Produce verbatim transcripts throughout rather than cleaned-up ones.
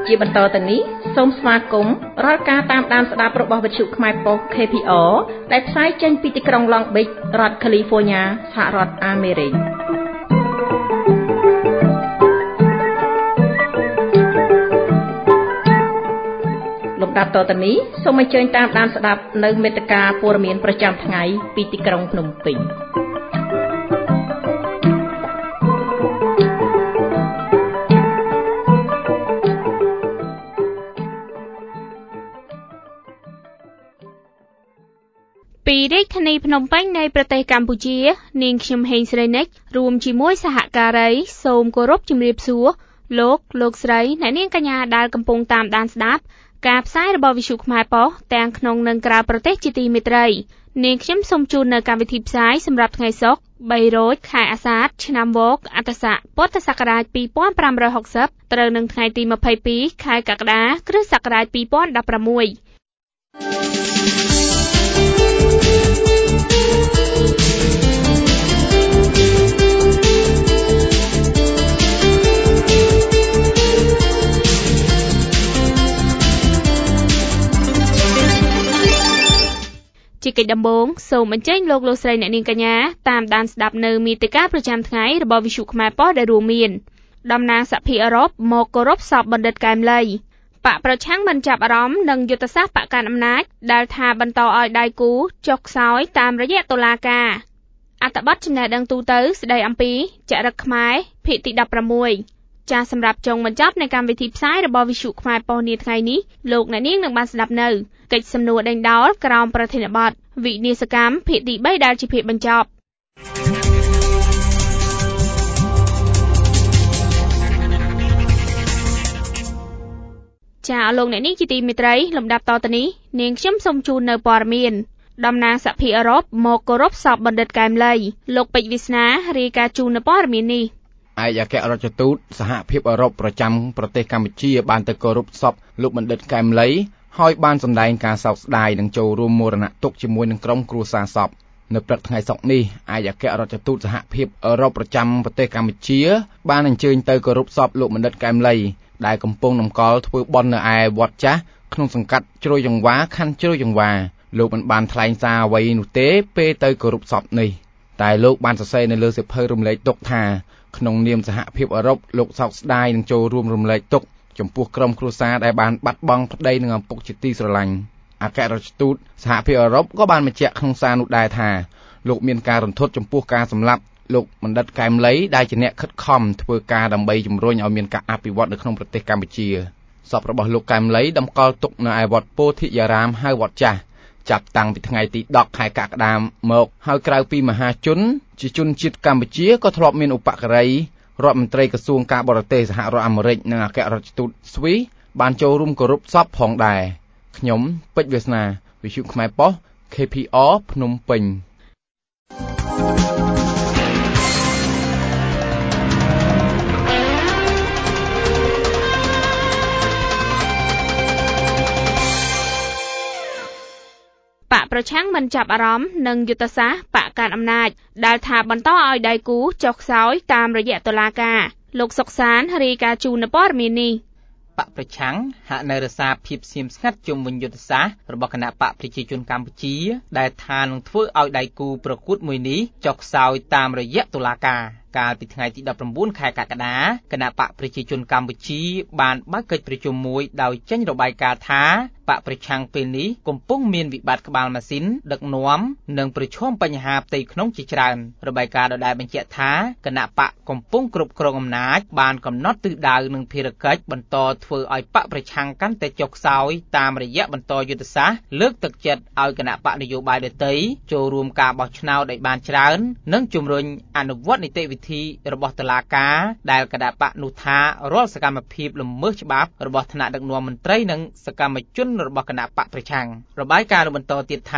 ជាបន្តទៅនេះសូមស្វាគមន៍រាល់ការតាមដានស្ដាប់របស់វិទ្យុខ្មែរប៉ុស្តិ៍ K P R ដែលផ្សាយចេញពីទីក្រុង Long Beach រដ្ឋ California សហរដ្ឋអាមេរិកលំដាប់តទៅនេះសូមអញ្ជើញតាមដានស្ដាប់នៅមេត្តាព័ត៌មានប្រចាំថ្ងៃពីទីក្រុងភ្នំពេញពីរាជធានីភ្នំពេញនៃប្រទេសកម្ពុជានាងខ្ញុំហេងស្រីនិចរួមជាមួយសហការីសូមគោរពជំរាបសួរលោកលោកស្រីអ្នកនាងកញ្ញាដែលកំពុងតាមដានស្ដាប់ការផ្សាយរបស់វិទ្យុខ្មែរប៉ុស្តិ៍ទាំងក្នុងនិងក្រៅប្រទេសជាទីមេត្រីនាងខ្ញុំសូមជូននៅកម្មវិធីផ្សាយសម្រាប់ថ្ងៃសុក្របីរោចខែអាសាឍឆ្នាំវកអត្តស័កពុទ្ធសករាជពីរពាន់ប្រាំរយហកសិបត្រូវនឹងថ្ងៃទីម្ភៃពីរខែកក្កដាគ្រិស្តសករាជពីរពាន់ដប់ប្រាំមួយជាកិច្ចដំបូងសូមអញ្ជើញលោកលោកស្រីអ្នកនាងកញ្ញាតាមដានស្ដាប់នៅមាតិកាប្រចាំថ្ងៃរបស់វិទ្យុខ្មែរប៉ុស្តិ៍ដែលរួមមានតំណាងសហភាពអឺរ៉ុបមកគោរពសពបណ្ឌិតកែមលីបកប្រឆាំងមិនចាប់អារម្មណ៍នឹងយុទ្ធសាស្ត្របកកាន់អំណាចដែលថាបន្តឲ្យដៃគូចុះខ្សោយតាមរយៈតុលាការអត្ថបទចំណេះដឹងទូទៅស្ដីអំពីចរិតខ្មែរភាគទីដប់ប្រាំមួយចាសសម្រាប់ចុងបញ្ចប់នៃកម្មវិធីផ្សាយរបស់វិទ្យុខ្មែរប៉ុស្តិ៍នាថ្ងៃនេះលោកអ្នកនាងនឹងបានស្ដាប់នៅកិច្ចសំណួរដេញដោលក្រោមប្រធានបទវិនាសកម្មភាគទីបីដែលជាភាគបញ្ចប់ចាអរលោកអ្នកនាងជាទីមេត្រីលំដាប់តទៅនេះនាងខ្ញុំសូមជូននៅព័ត៌មានតំណាងសហភាពអឺរ៉ុបមកគោរពសពបណ្ឌិតកែមលីលោកពេជ្រវាសនារាយការណ៍ជូននៅព័ត៌មាននេះឯកអគ្គរដ្ឋទូតសហភាពអឺរ៉ុបប្រចាំប្រទេសកម្ពុជាបានទៅគោរពសពលោកបណ្ឌិតកែមលីហើយបានសម្ដែងការសោកស្ដាយនិងចូលរួមមរណទុក្ខជាមួយនឹងក្រុមគ្រួសារសពនៅព្រឹកថ្ងៃសុក្រនេះឯកអគ្គរដ្ឋទូតសហភាពអឺរ៉ុបប្រចាំប្រទេសកម្ពុជាបានអញ្ជើញទៅគោរពសពលោកបណ្ឌិតកែមលីដែលកំពុងនំកល់ធ្វើបុណ្យនៅឯវត្តចាស់ក្នុងសង្កាត់ជ្រោយចង្វាខណ្ឌជ្រោយចង្វាលោកមិនបានថ្លែងសារអ្វីនោះទេពេលទៅគោរពសពនេះតែលោកបានសរសេរនៅលើសៀវភៅរំលែកទុក្ខថាក្នុងនាមសហភាពអឺរ៉ុបលោកសោកស្ដាយនិងចូលរួមរំលែកទុក្ខចំពោះក្រុមគ្រួសារដែលបានបាត់បង់ប្តីនិងឪពុកជាទីស្រឡាញ់អគ្គរដ្ឋទូតសហភាពអឺរ៉ុបក៏បានបញ្ជាក់ក្នុងសារនោះដែរថាលោកមានការរន្ធត់ចំពោះការសម្លាប់លោកបណ្ឌិតកែមលីដែលជាអ្នកខិតខំធ្វើការដើម្បីជំរុញឲ្យមានការអភិវឌ្ឍនៅក្នុងប្រទេសកម្ពុជាសពរបស់លោកកែមលីតម្កល់ទុកនៅឯវត្តពោធិយារាមហៅវត្តចាស់ចាប់តាំងពីថ្ងៃទីដប់ខែកក្កដាមកហើយក្រៅពីមហាជនជាជនជាតិកម្ពុជាក៏ធ្លាប់មានឧបការីរដ្ឋមន្ត្រីក្រសួងការបរទេសសហរដ្ឋអាមេរិកនិងអគ្គរដ្ឋទូតស្វីសបានចូលរួមគោរពសពផងដែរខ្ញុំពេជ្រវាសនាវិទ្យុខ្មែរប៉ុស្តិ៍ K P R ភ្នំពេញបកប្រឆាំងមិនចាប់អារម្មណ៍នឹងយុទ្ធសាស្ត្របកកាន់អំណាចដែលថាបន្តឲ្យដៃគូចុះខ្សោយតាមរយៈតុលាការលោកសុកសានរាយការណ៍ជូននៅព័ត៌មាននេះបកប្រឆាំងហាក់នៅរសារភាពស្ងៀមស្ងាត់ជុំវិញយុទ្ធសាស្ត្ររបស់គណៈបកប្រជាជនកម្ពុជាដែលថានឹងធ្វើឲ្យដៃគូប្រកួតមួយនេះចុះខ្សោយតាមរយៈតុលាការកាលពីថ្ងៃទីដប់ប្រាំបួនខែកក្កដាគណៈបកប្រជាជនកម្ពុជាបានបើកកិច្ចប្រជុំមួយដោយចេញរបាយការណ៍ថាបកប្រឆាំងពេលនេះកំពុងមានវិបត្តិក្បាលម៉ាស៊ីនដឹកនាំនិងប្រឈមបញ្ហាផ្ទៃក្នុងជាច្រើនរបាយការណ៍ដដែលបញ្ជាក់ថាគណៈបកកំពុងគ្រប់គ្រងអំណាចបានកំណត់ទិសដៅនិងភារកិច្ចបន្តធ្វើឲ្យបកប្រឆាំងកាន់តែចុះខ្សោយតាមរយៈបន្តយុទ្ធសាស្ត្រលើកទឹកចិត្តឲ្យគណៈបកនយោបាយដទៃចូលរួមការបោះឆ្នោតឲ្យបានច្រើននិងជំរុញអនុវត្តនីតិវិធីរបស់តុលាការដែលគណៈបកនោះថារាល់សកម្មភាពល្មើសច្បាប់របស់ថ្នាក់ដឹកនាំមន្ត្រីនិងសកម្មជនរបស់គណៈបកប្រឆាំងរបាយការណ៍បន្តទៀតថា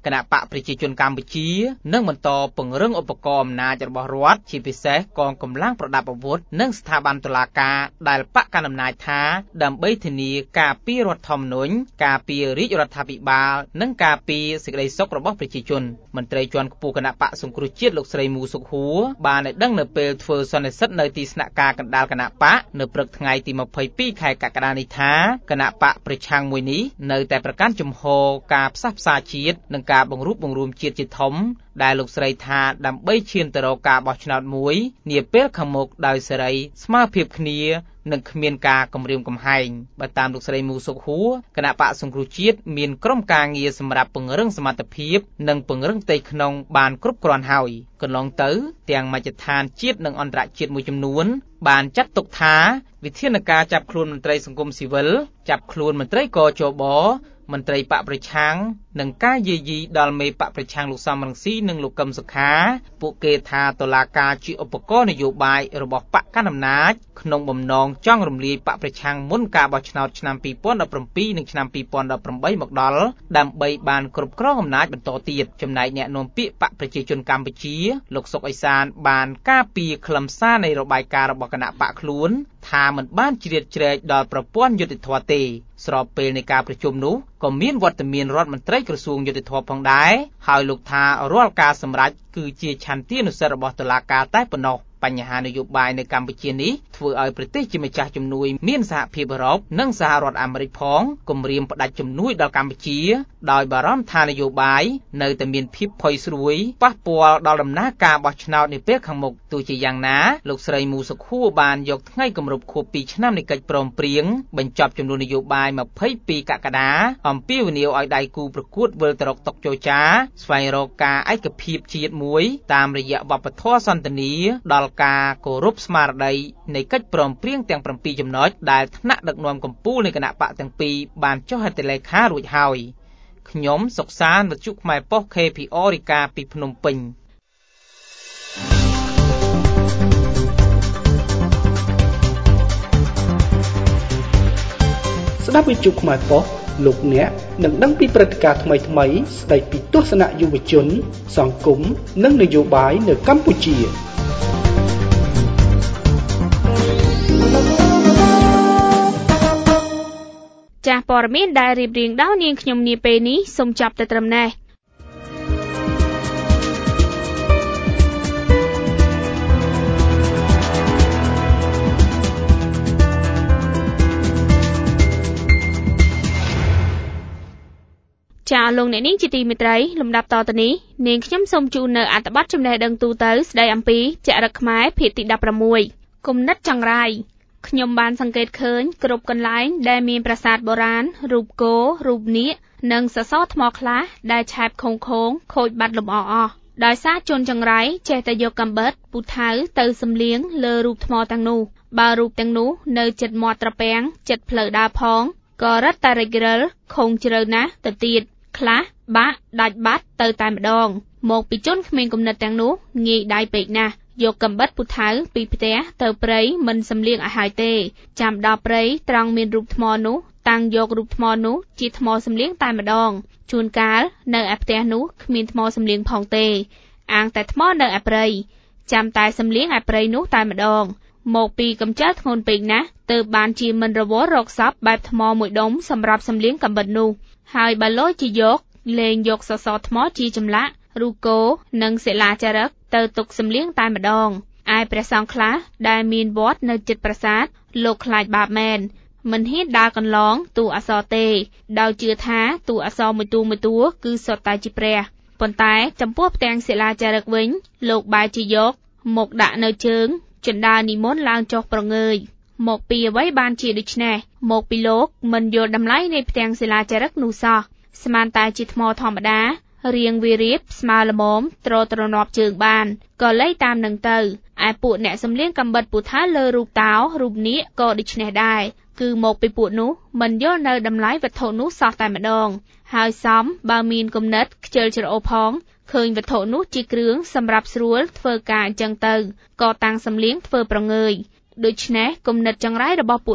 គណៈបកប្រជាជនកម្ពុជានឹងបន្តពង្រឹងឧបករណ៍អំណាចរបស់រដ្ឋជាពិសេសកងកម្លាំងប្រដាប់អាវុធនិងស្ថាប័នតុលាការដែលបកកណ្ដាលអំណាចថាដើម្បីធានាការពាររដ្ឋធម្មនុញ្ញការពាររាជរដ្ឋាភិបាលនិងការពារសេចក្តីសុខរបស់ប្រជាជនមន្ត្រីជាន់ខ្ពស់គណៈបកសង្គ្រោះជាតិលោកស្រីមូសុខហួរបានឲ្យដឹងនៅពេលធ្វើសន្និសីទនៅទីស្នាក់ការកណ្ដាលគណៈបកនៅព្រឹកថ្ងៃទីម្ភៃពីរខែកក្កដានេះថាគណៈបកប្រឆាំងមួយនេះនៅតែប្រកាន់ជំហរការផ្សះផ្សាជាតិនិងការបង្រួបបង្រួមជាតិជាធំដែលលោកស្រីថាដើម្បីឈានទៅរកការបោះឆ្នោតមួយនាពេលខាងមុខដោយសេរីស្មើភាពគ្នានិងគ្មានការគំរាមកំហែងបើតាមលោកស្រីមូសុខហួរគណៈបកសង្គ្រោះជាតិមានក្រុមការងារសម្រាប់ពង្រឹងសមត្ថភាពនិងពង្រឹងផ្ទៃក្នុងបានគ្រប់គ្រាន់ហើយកន្លងទៅទាំងមជ្ឈដ្ឋានជាតិនិងអន្តរជាតិមួយចំនួនបានចាត់ទុកថាវិធានការចាប់ខ្លួនមន្ត្រីសង្គមស៊ីវិលចាប់ខ្លួនមន្ត្រីកជបមន្ត្រីបកប្រឆាំងនិងការយាយីដល់មេបកប្រឆាំងលោកសំរងស៊ីនិងលោកកឹមសុខាពួកគេថាតុលាការជាឧបករណ៍នយោបាយរបស់បកកណ្ដាលអំណាចក្នុងបំណងចង់រំលាយបកប្រឆាំងមុនការបោះឆ្នោតឆ្នាំពីរពាន់ដប់ប្រាំពីរនិងឆ្នាំពីរពាន់ដប់ប្រាំបីមកដល់ដើម្បីបានគ្រប់គ្រងអំណាចបន្តទៀតចំណែកអ្នកនាំពាក្យបកប្រជាជនកម្ពុជាលោកសុកអេសានបានការពារខ្លឹមសារនៃរបាយការណ៍របស់គណៈបកខ្លួនថាមិនបានជ្រៀតជ្រែកដល់ប្រព័ន្ធយុត្តិធម៌ទេស្របពេលនៃការប្រជុំនោះក៏មានវត្តមានរដ្ឋមន្ត្រីក្រសួងយុត្តិធម៌ផងដែរហើយលោកថារាល់ការសម្រេចគឺជាឆន្ទានុសិទ្ធិរបស់តុលាការតែប៉ុណ្ណោះបញ្ហានយោបាយនៅកម្ពុជានេះធ្វើឲ្យប្រទេសជាម្ចាស់ជំនួយមានសហភាពអឺរ៉ុបនិងសហរដ្ឋអាមេរិកផងគំរាមផ្ដាច់ជំនួយដល់កម្ពុជាដោយបារម្ភថានយោបាយនៅតែមានភាពផុយស្រួយប៉ះពាល់ដល់ដំណើរការបោះឆ្នោតនាពេលខាងមុខទោះជាយ៉ាងណាលោកស្រីមូសុខួរបានយកថ្ងៃគម្រប់ខួបពីរឆ្នាំនៃកិច្ចព្រមព្រៀងបញ្ចប់ចំនួននយោបាយម្ភៃពីរកក្កដាអំពាវនាវឲ្យដៃគូប្រកួតវិលទៅរកតុចរចាស្វែងរកការឯកភាពជាតិមួយតាមរយៈវប្បធម៌សន្តានាដល់ការគោរពស្មារតីនៃកិច្ចព្រមព្រៀងទាំងប្រាំពីរចំណុចដែលថ្នាក់ដឹកនាំកម្ពុជានៃគណៈបកទាំងពីរបានចុះហត្ថលេខារួចហើយខ្ញុំសុកសានវិទ្យុខ្មែរប៉ុស្តិ៍ ខេ ភី អូ រាយការណ៍ពីភ្នំពេញស្ដាប់វិទ្យុខ្មែរប៉ុស្តិ៍លោកអ្នកនឹងដឹងពីព្រឹត្តិការណ៍ថ្មីៗស្ដីពីទស្សនៈយុវជនសង្គមនិងនយោបាយនៅកម្ពុជាចាស់ព័ត៌មានដែលរៀបរៀងដោយនាងខ្ញុំនាពេលនេះសូមចាប់តែត្រឹមនេះចាលោកអ្នកនាងជាទីមេត្រីលំដាប់តទៅនេះនាងខ្ញុំសូមជូននៅអត្ថបទចំណេះដឹងទូទៅស្ដីអំពីចរិតខ្មែរភាគទីដប់ប្រាំមួយគំនិតចង្រៃខ្ញុំបានសង្កេតឃើញគ្រប់កន្លែងដែលមានប្រាសាទបុរាណរូបគោរូបនាគនិងសសរថ្មខ្លះដែលឆែបខូងខូងខូចបាត់លម្អអស់ដោយសារជនចង្រៃចេះតែយកកាំបិតពូថៅទៅសំលៀងលើរូបថ្មទាំងនោះបើរូបទាំងនោះនៅជិតមាត់ត្រពាំងជិតផ្លូវដើរផងក៏រឹតតែរិចរិលខូងជ្រៅណាស់ទៅទៀតខ្លះបាក់ដាច់បាត់ទៅតែម្ដងមកពីជនក្មេងគំនិតទាំងនោះងាយដៃពេកណាស់យកកាំបិតពូថៅពីផ្ទះទៅព្រៃមិនសំលៀងឲ្យហើយទេចាំដល់ព្រៃត្រង់មានរូបថ្មនោះតាំងយករូបថ្មនោះជាថ្មសំលៀងតែម្ដងជួនកាលនៅឯផ្ទះនោះគ្មានថ្មសំលៀងផងទេអាងតែថ្មនៅឯព្រៃចាំតែសំលៀងឯព្រៃនោះតែម្ដងមកពីកម្ចៅធ្ងន់ពេកណាស់ទើបបានជាមិនរវល់រកសពបែបថ្មមួយដុំសម្រាប់សំលៀងកាំបិតនោះហើយបើលយជាយកលេងយកសសរថ្មជាចម្លាក់រូបគោនិងសិលាចារឹកទៅទុកសំលៀងតែម្ដងឯព្រះសង្ឃខ្លះដែលមានវត្តនៅជិតប្រាសាទលោកខ្លាចបាបមែនមិនហ៊ានដើរកន្លងតួអក្សរទេដោយជឿថាតួអក្សរមួយតួមួយតួគឺសុទ្ធតែជាព្រះប៉ុន្តែចំពោះផ្ទាំងសិលាចារឹកវិញលោកបែរជាយកមកដាក់នៅជើងជណ្ដើរនិមន្តឡើងចុះប្រងើយមកពីអ្វីបានជាដូច្នេះមកពីលោកមិនយល់តម្លៃនៃផ្ទាំងសិលាចារឹកនោះសោះស្មានតែជាថ្មធម្មតារៀងវារៀបស្មើល្មមត្រត្រនាប់ជើងបានក៏លៃតាមនឹងទៅឯពួកអ្នកសំលៀងកាំបិតពូថៅលើរូបតោរូបនាគក៏ដូច្នេះដែរគឺមកពីពួកនោះមិនយល់នៅតម្លៃវត្ថុនោះសោះតែម្ដងហើយសំបើមានគំនិតខ្ជិលច្រអូសផងឃើញវត្ថុនោះជាគ្រឿងសម្រាប់ស្រួលធ្វើការអញ្ចឹងទៅក៏តាំងសំលៀងធ្វើប្រងើយដូច្នេះគំនិតចង្រៃរបស់ពួកនោះ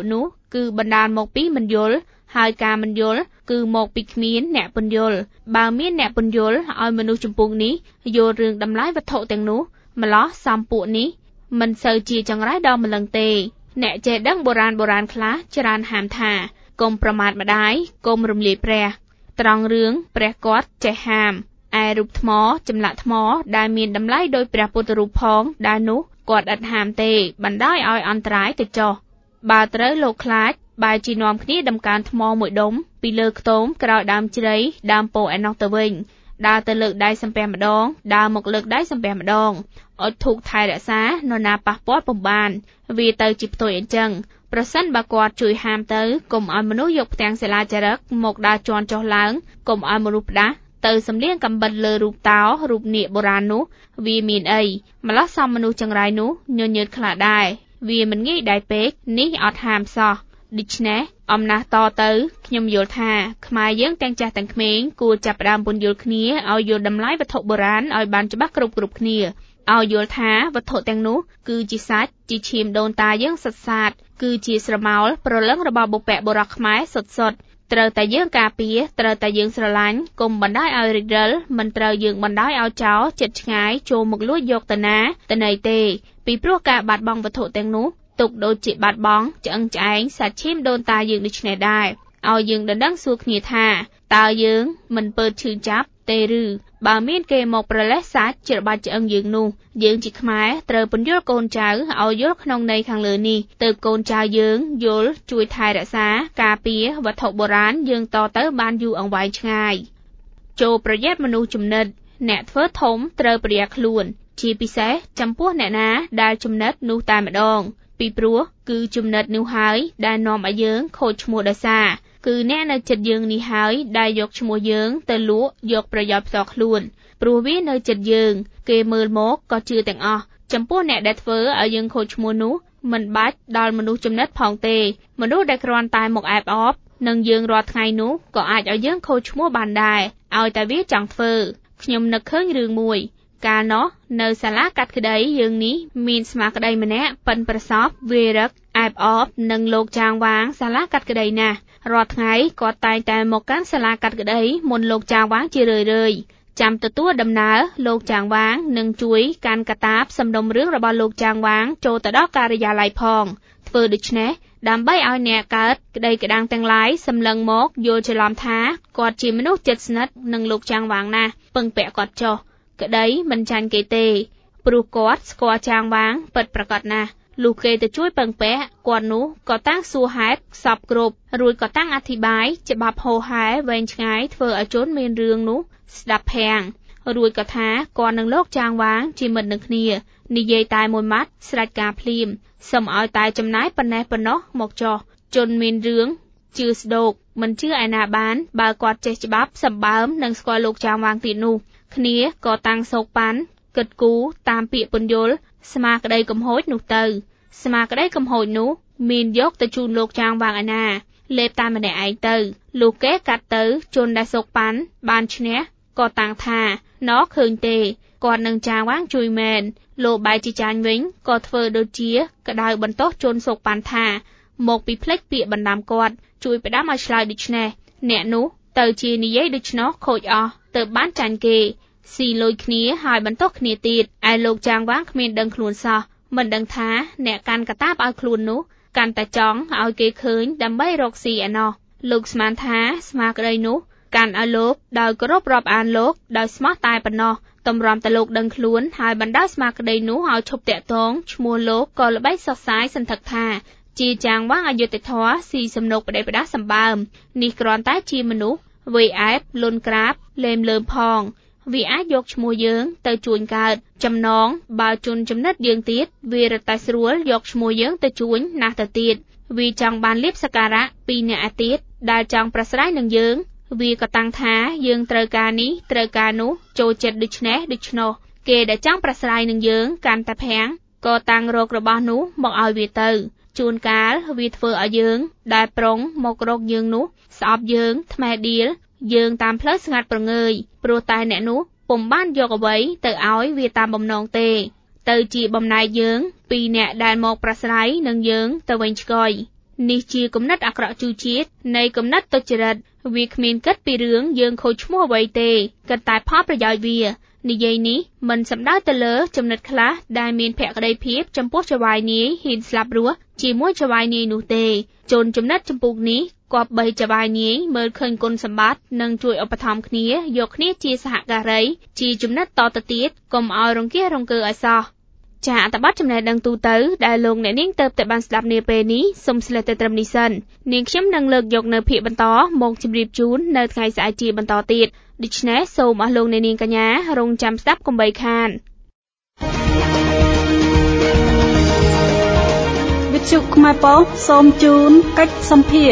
គឺបណ្ដាលមកពីមិនយល់ហើយការមិនយល់គឺមកពីគ្មានអ្នកពន្យល់បើមានអ្នកពន្យល់ឲ្យមនុស្សចំពោះនេះយល់រឿងតម្លៃវត្ថុទាំងនោះម្លោះសំពួកនេះមិនសូវជាចង្រៃដល់ម្លឹងទេអ្នកចេះដឹងបុរាណបុរាណខ្លះច្រើនហាមថាកុំប្រមាតម្ដាយកុំរំលាយព្រះត្រង់រឿងព្រះគាត់ចេះហាមឯរូបថ្មចម្លាក់ថ្មដែលមានតម្លៃដោយព្រះពុទ្ធរូបផងដែលនោះគាត់ឥតហាមទេបណ្ដោយឲ្យអន្តរាយទៅចុះបើត្រូវលោកខ្លាចបែរជានាំគ្នាដំកើងថ្មមួយដុំពីលើខ្ទមក្រោយដើមជ្រៃដើមពោធិ៍ឯណោះទៅវិញដើរទៅលើកដៃសំពះម្ដងដើរមកលើកដៃសំពះម្ដងអត់ធូកថែរក្សានរណាប៉ះពាល់ពុំបានវាទៅជាផ្ទុយអញ្ចឹងប្រសិនបើគាត់ជួយហាមទៅកុំឲ្យមនុស្សយកផ្ទាំងសិលាចារឹកមកដើរជន់ចុះឡើងកុំឲ្យមនុស្សផ្ដាស់ទៅសំលៀងកំបិតលើរូបតោរូបនាគបុរាណនោះវាមានអីម្ល៉េះសំមនុស្សចង្រៃនោះញញើតខ្លះដែរវាមិនងាយដែរពេកនេះអត់ហាមសោះដូច្នេះអំណះតទៅខ្ញុំយល់ថាខ្មែរយើងទាំងចាស់ទាំងក្មេងគួរចាប់ផ្ដើមពន្យល់គ្នាឲ្យយល់តម្លៃវត្ថុបុរាណឲ្យបានច្បាស់គ្រប់គ្រប់គ្នាឲ្យយល់ថាវត្ថុទាំងនោះគឺជាសាច់ជាឈាមដូនតាយើងសុទ្ធសាធគឺជាស្រមោលប្រលឹងរបស់បុព្វបុរសខ្មែរសុទ្ធសុទ្ធត្រូវតែយើងការពារត្រូវតែយើងស្រឡាញ់កុំបណ្ដោយឲ្យរិចរិលមិនត្រូវយើងបណ្ដោយឲ្យចោលចិត្តឆ្ងាយចូលមកលួចយកទៅណាទៅណីទេពីព្រោះការបាត់បង់វត្ថុទាំងនោះទុកដូចជាបាត់បង់ឆ្អឹងឆ្អែងសាច់ឈាមដូនតាយើងដូចនេះដែរឲ្យយើងដណ្ដឹងសួរគ្នាថាតើយើងមិនពើឈឺចាប់ទេឬបើមានគេមកប្រលេះសាច់ច្របាច់ឆ្អឹងយើងនោះយើងជាខ្មែរត្រូវពន្យល់កូនចៅឲ្យយល់ក្នុងន័យខាងលើនេះទើបកូនចៅយើងយល់ជួយថែរក្សាការពារវត្ថុបុរាណយើងតទៅបានយូរអង្វែងឆ្ងាយចូលប្រយ័ត្នមនុស្សចំណិតអ្នកធ្វើធំត្រូវប្រយ័ត្នខ្លួនជាពិសេសចំពោះអ្នកណាដែលចំណិតនោះតែម្ដងពីព្រោះគឺចំណិតនោះហើយដែលនាំឲ្យយើងខូចឈ្មោះដោយសារគឺអ្នកនៅចិត្តយើងនេះហើយដែលយកឈ្មោះយើងទៅលក់យកប្រយោជន៍ផ្ទាល់ខ្លួនព្រោះវានៅចិត្តយើងគេមើលមកក៏ជឿទាំងអស់ចំពោះអ្នកដែលធ្វើឲ្យយើងខូចឈ្មោះនោះមិនបាច់ដល់មនុស្សចំណិតផងទេមនុស្សដែលគ្រាន់តែមកអែបអបនឹងយើងរាល់ថ្ងៃនោះក៏អាចឲ្យយើងខូចឈ្មោះបានដែរឲ្យតែវាចង់ធ្វើខ្ញុំនឹកឃើញរឿងមួយកាលនោះនៅសាលាកាត់ក្តីយើងនេះមានស្មាក្តីម្នាក់ប៉ិនប្រសពវេរឹកអែបអបនឹងលោកចាងវាងសាលាកាត់ក្តីណាស់រាល់ថ្ងៃគាត់តែងតែមកកាន់សាលាកាត់ក្តីមុនលោកចាងវាងជារឿយរឿយចាំទទួលដំណើរលោកចាងវាងនឹងជួយកាន់កាតាបសំណុំរឿងរបស់លោកចាងវាងចូលទៅដល់ការិយាល័យផងធ្វើដូច្នេះដើម្បីឲ្យអ្នកកើតក្តីក្តាំងទាំងឡាយសម្លឹងមកយល់ច្រឡំថាគាត់ជាមនុស្សជិតស្និទ្ធនឹងលោកចាងវាងណាស់ពឹងពាក់គាត់ចុះក្តីមិនចាញ់គេទេព្រោះគាត់ស្គាល់ចាងវាងពិតប្រាកដណាស់លុះគេទៅជួយពឹងពាក់គាត់នោះក៏តាំងសួរហេតុសពគ្រប់រួចក៏តាំងអធិប្បាយច្បាប់ហោហែវែងឆ្ងាយធ្វើឲ្យជនមានរឿងនោះស្ដាប់ភាំងរួចក៏ថាគាត់នឹងលោកចាងវាងជាមិត្តនឹងគ្នានិយាយតែមួយម៉ាត់ស្រេចការភ្លាមសុំឲ្យតែចំណាយប៉ុណ្ណេះប៉ុណ្ណោះមកចោះជនមានរឿងជឿស្ដោកមិនជឿឯណាបានបើគាត់ចេះច្បាប់សម្បើមនិងស្គាល់លោកចាងវាងទៀតនោះគ្នាក៏តាំងសោកប៉ាន់គិតគូរតាមពាក្យពន្យល់ស្មាក្តីកំហូចនោះទៅស្មាក្តីកំហូចនោះមានយកទៅជូនលោកចាងវាងឯណាលេបតែម្នាក់ឯងទៅលុះគេកាត់ទៅជនដែលសោកប៉ាន់បានឈ្នះក៏តាំងថាណោះឃើញទេគាត់នឹងចាងវាងជួយមែនលោកបែរជាចាញ់វិញក៏ធ្វើដូចជាក្តៅបន្ទោសជនសោកប៉ាន់ថាមកពីផ្លេចពាក្យបណ្ដាំគាត់ជួយផ្ដាំឲ្យឆ្លើយដូច្នេះអ្នកនោះទៅជានិយាយដូច្នោះខូចអស់ទៅបានចាញ់គេស៊ីលុយគ្នាហើយបន្ទោសគ្នាទៀតឯលោកចាងវាងគ្មានដឹងខ្លួនសោះមិនដឹងថាអ្នកកាន់កតាបឲ្យខ្លួននោះកាន់តែចង់ឲ្យគេឃើញដើម្បីរកស៊ីឯណោះលោកស្មានថាស្មាក្តីនោះកាន់ឲ្យលោកដោយគោរពរាប់អានលោកដោយស្មោះតែប៉ុណ្ណោះតម្រាំតែលោកដឹងខ្លួនហើយបណ្ដោយស្មាក្តីនោះឲ្យឈប់តាក់ទងឈ្មោះលោកក៏ល្បីសរសើរសន្ធឹកថាជាចាងវាងអយុត្តិធម៌ស៊ីសំណុកបដិបដាសម្បើមនេះគ្រាន់តែជាមនុស្សវ័យអែបលន់ក្រាបលេមលើមផងវាអាចយកឈ្មោះយើងទៅជួញកើតចំណងបើជន់ចំណិតយើងទៀតវារត់តែស្រួលយកឈ្មោះយើងទៅជួញណាស់ទៅទៀតវាចង់បានលៀបសក្ការៈពីអ្នកឯទៀតដែលចង់ប្រស្រ័យនឹងយើងវាក៏តាំងថាយើងត្រូវការនេះត្រូវការនោះចូលចិត្តដូច្នេះដូច្នោះគេដែលចង់ប្រស្រ័យនឹងយើងកាន់តែភាំងក៏តាំងរករបស់នោះមកឲ្យវាទៅជួនកាលវាធ្វើឲ្យយើងដែលប្រុងមករកយើងនោះស្អប់យើងថ្មែដៀលយើងតាមផ្លូវស្ងាត់ប្រងើយព្រោះតែអ្នកនោះពុំបានយកអ្វីទៅឲ្យវាតាមបំណងទេទៅជាបំណែកយើងពីអ្នកដែលមកប្រស្រ័យនឹងយើងទៅវិញឆ្កយនេះជាគំនិតអាក្រក់ជូរជាតិនៃគំនិតទុច្ចរិតវាគ្មានគិតពីរឿងយើងខូចឈ្មោះអ្វីទេគិតតែផលប្រយោជន៍វានិយាយនេះមិនសំដៅទៅលើចំណិតខ្លះដែលមានភក្តីភាពចំពោះចៅហ្វាយនាយហ៊ានស្លាប់រស់ជាមួយចៅហ្វាយនាយនោះទេជនចំណិតចំពោះនេះគប្បីចៅហ្វាយនាយមើលឃើញគុណសម្បត្តិនិងជួយឧបត្ថម្ភគ្នាយកគ្នាជាសហការីជាចំណិតតទៅទៀតកុំឲ្យរង្គះរង្គើឲ្យសោះចាអត្ថបទចំណេះដឹងទូទៅដែលលោកអ្នកនាងទៅតែបានស្ដាប់នាពេលនេះសូមស្លេះតែត្រឹមនេះសិននាងខ្ញុំនឹងលើកយកនៅភាគបន្តមកជម្រាបជូននៅថ្ងៃស្អែកជាបន្តទៀតដូច្នេះសូមអស់លោកអ្នកនាងកញ្ញារងចាំស្ដាប់កុំបីខានវិទ្យុខ្មែរប៉ុស្តិ៍សូមជូនកិច្ចសម្ភារ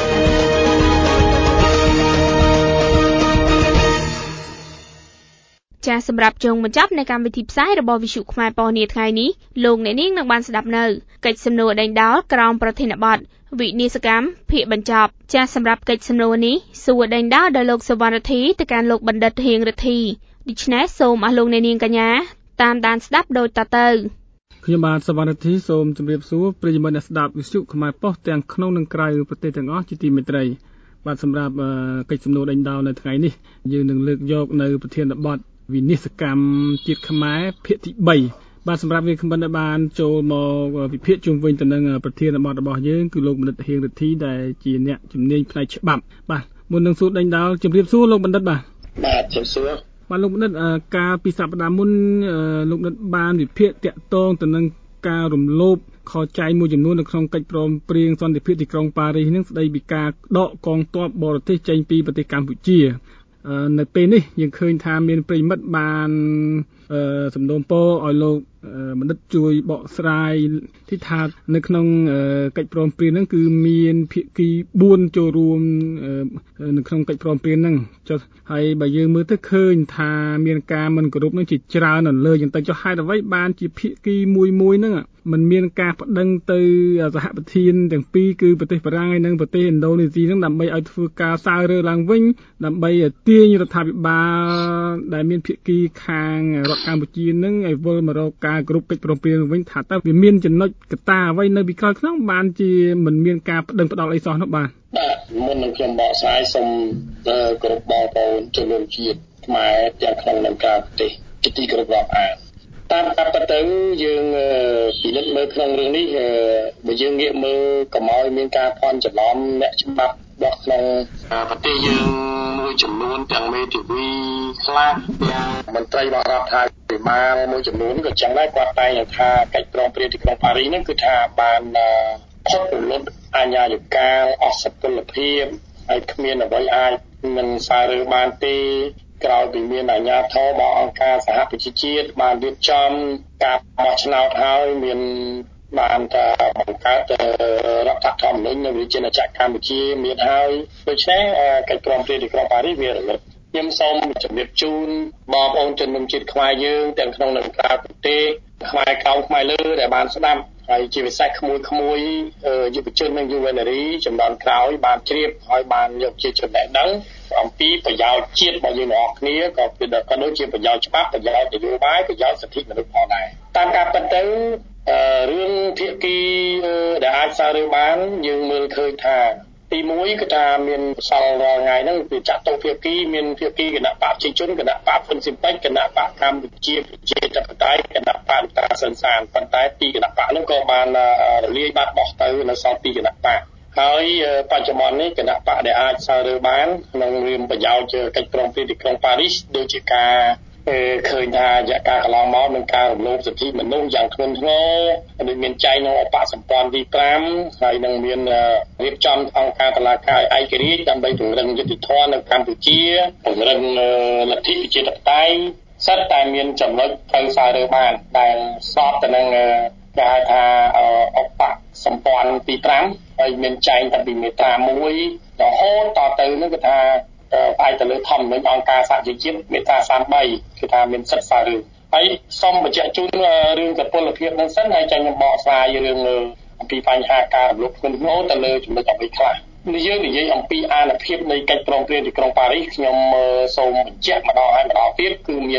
ចាសសម្រាប់ជុំបញ្ចប់នៃកម្មវិធីផ្សាយរបស់វិទ្យុខ្មែរប៉ុស្តិ៍នាថ្ងៃនេះលោកអ្នកនាងនឹងបានស្ដាប់នៅកិច្ចសំណួរដេញដោលក្រោមប្រធានបទវិនិស្សកម្មភាគបញ្ចប់ចាសសម្រាប់កិច្ចសំណួរនេះសួរដេញដោលដល់លោកសវណ្ណធីទៅកាន់លោកបណ្ឌិតហៀងរិទ្ធីដូច្នេះសូមអស់លោកអ្នកនាងកញ្ញាតាមដានស្ដាប់ដូចតទៅខ្ញុំបាទសវណ្ណរិទ្ធីសូមជម្រាបសួរប្រិយមិត្តអ្នកស្ដាប់វិទ្យុខ្មែរប៉ុស្តិ៍ទាំងក្នុងនិងក្រៅប្រទេសទាំងអស់ជាទីមេត្រីបាទសម្រាប់កិច្ចសំណួរដេញដោលនៅថ្ងៃនេះយើងនឹងលើកយកនៅប្រធានបទវិនិស្សកម្មជាតិខ្មែរភាគទីបីបាទសម្រាប់វាគ្មិនដែលបានចូលមកវិភាគជុំវិញទៅនឹងប្រធានបទរបស់យើងគឺលោកបណ្ឌិតហៀងរិទ្ធីដែលជាអ្នកជំនាញផ្នែកច្បាប់បាទមុននឹងសួរដេញដោលជម្រាបសួរលោកបណ្ឌិតបាទបាទជម្រាបសួរបាទលោកបណ្ឌិតកាលពីសប្តាហ៍មុនលោកបណ្ឌិតបានវិភាគតាក់ទងទៅនឹងការរំលោភខុសចែងមួយចំនួននៅក្នុងកិច្ចព្រមព្រៀងសន្តិភាពទីក្រុងប៉ារីសនឹងស្ដីពីការដកកងទ័ពបរទេសចេញពីប្រទេសកម្ពុជានៅពេលនេះយើងឃើញថាមានប្រិយមិត្តបានសំណូមពរឲ្យលោកបណ្ឌិតជួយបកស្រាយទីថានៅក្នុងកិច្ចព្រមព្រៀងហ្នឹងគឺមានភាគីបួនចូលរួមនៅក្នុងកិច្ចព្រមព្រៀងហ្នឹងចុះហើយបើយើងមើលទៅឃើញថាមានការមិនគោរពនឹងជាច្រើននៅលើយ៉ាងទៅចុះហេតុអ្វីបានជាភាគីមួយមួយហ្នឹងมันមានការប្តឹងទៅសហប្រធានទាំងពីរគឺប្រទេសបារាំងហើយនិងប្រទេសឥណ្ឌូនេស៊ីហ្នឹងដើម្បីឲ្យធ្វើការសើរើឡើងវិញដើម្បីទាញរដ្ឋាភិបាលដែលមានភាគីខាងរដ្ឋកម្ពុជាហ្នឹងឲ្យវិលមករកការគ្រប់កិច្ចព្រមព្រៀងវិញថាតើវាមានចំណុចកត្តាអ្វីនៅពីក្រោយខ្នងបានជាមិនមានការប្តឹងផ្តល់អីសោះនោះបាទបាទមុននឹងខ្ញុំបកស្រាយសូមគោរពបងប្អូនជនរួមជាតិខ្មែរទាំងក្នុងនិងក្រៅប្រទេសជាទីគោរពរាប់អានតាមការពិតទៅយើងពិនិត្យមើលក្នុងរឿងនេះបើយើងងាកមើលកុំឲ្យមានការភ័ន្តច្រឡំអ្នកច្បាប់របស់ក្នុងប្រទេសយើងមួយចំនួនទាំងមេធាវីខ្លះទាំងមន្ត្រីរបស់រដ្ឋាភិបាលមួយចំនួនក៏ចឹងដែរគាត់តែងថាកិច្ចព្រមព្រៀងទីក្រុងប៉ារីសហ្នឹងគឺថាបានផុតរលត់អាញាយកាលអស់សុពលភាពហើយគ្មានអ្វីអាចនឹងសើរើបានទេក្រោយពីមានអាជ្ញាធររបស់អង្គការសហប្រជាជាតិបានរៀបចំការបោះឆ្នោតហើយមានបានថាបង្កើតរដ្ឋធម្មនុញ្ញនៅរាជាណាចក្រកម្ពុជាមានហើយដូច្នេះកិច្ចព្រមព្រៀងទីក្រុងប៉ារីសវារលត់ខ្ញុំសូមជម្រាបជូនបងប្អូនជនរួមជាតិខ្មែរយើងទាំងក្នុងនិងក្រៅប្រទេសខ្មែរក្រោមខ្មែរលើដែលបានស្ដាប់ហើយជាពិសេសក្មួយក្មួយយុវជននិងយុវនារីចំនួនក្រោយបានជ្រាបហើយបានយកជាចំណេះដឹងអំពីប្រយោជន៍ជាតិរបស់យើងទាំងអស់គ្នាក៏ក៏ដូចជាប្រយោជន៍ច្បាប់ប្រយោជន៍នយោបាយប្រយោជន៍សិទ្ធិមនុស្សផងដែរតាមការពិតទៅរឿងភាគីដែលអាចសើរើបានយើងមើលឃើញថាទីមួយគឺថាមានសល់រាល់ថ្ងៃហ្នឹងគឺចាត់ទុកភាគីមានភាគីគណៈបកប្រជាជនគណៈបកហ៊ុនស៊ិនប៉ិចគណៈបកកម្ពុជាប្រជាធិបតេយ្យគណៈបកតាសិនសានប៉ុន្តែពីគណៈបកហ្នឹងក៏បានរលាយបាត់បោះទៅនៅសល់ពីគណៈបកហើយបច្ចុប្បន្ននេះគណៈបកដែលអាចសើរើបានក្នុងរឿងប្រយោជន៍កិច្ចព្រមព្រៀងទីក្រុងប៉ារីសដូចជាការឃើញថារយៈកាលកន្លងមកនឹងការរំលោភសិទ្ធិមនុស្សយ៉ាងធ្ងន់ធ្ងរដូចមានចែងក្នុងអបសម្ព័ន្ធទីប្រាំហើយនឹងមានរៀបចំអង្គការតុលាការឯករាជ្យដើម្បីពង្រឹងយុត្តិធម៌នៅកម្ពុជាពង្រឹងលទ្ធិប្រជាធិបតេយ្យសិតតែមានចំណុចត្រូវសើរើបានដែលស្របទៅនឹងគេហៅថាអបសម្ព័ន្ធទីប្រាំហើយមានចែងតាំងពីមាត្រាមួយរហូតតទៅនោះគឺថាផ្អែកទៅលើធម្មនុញ្ញអង្គការសហជីវជាតិមាត្រាសាមបីគឺថាមានសិទ្ធិសើរើហើយសូមបញ្ជាក់ជូនរឿងសុពលភាពនឹងសិនហើយចាញ់ខ្ញុំបកស្រាយរឿងអំពីបញ្ហាការរំលោភធ្ងន់ធ្ងរទៅលើចំណុចអ្វីខ្លះនេះយើងនិយាយអំពីអានុភាពនៃកិច្ចព្រមព្រៀងទីក្រុងប៉ារីសខ្ញុំសូមបញ្ជាក់ម្ដងហើយម្ដងទៀតគឺមានបញ្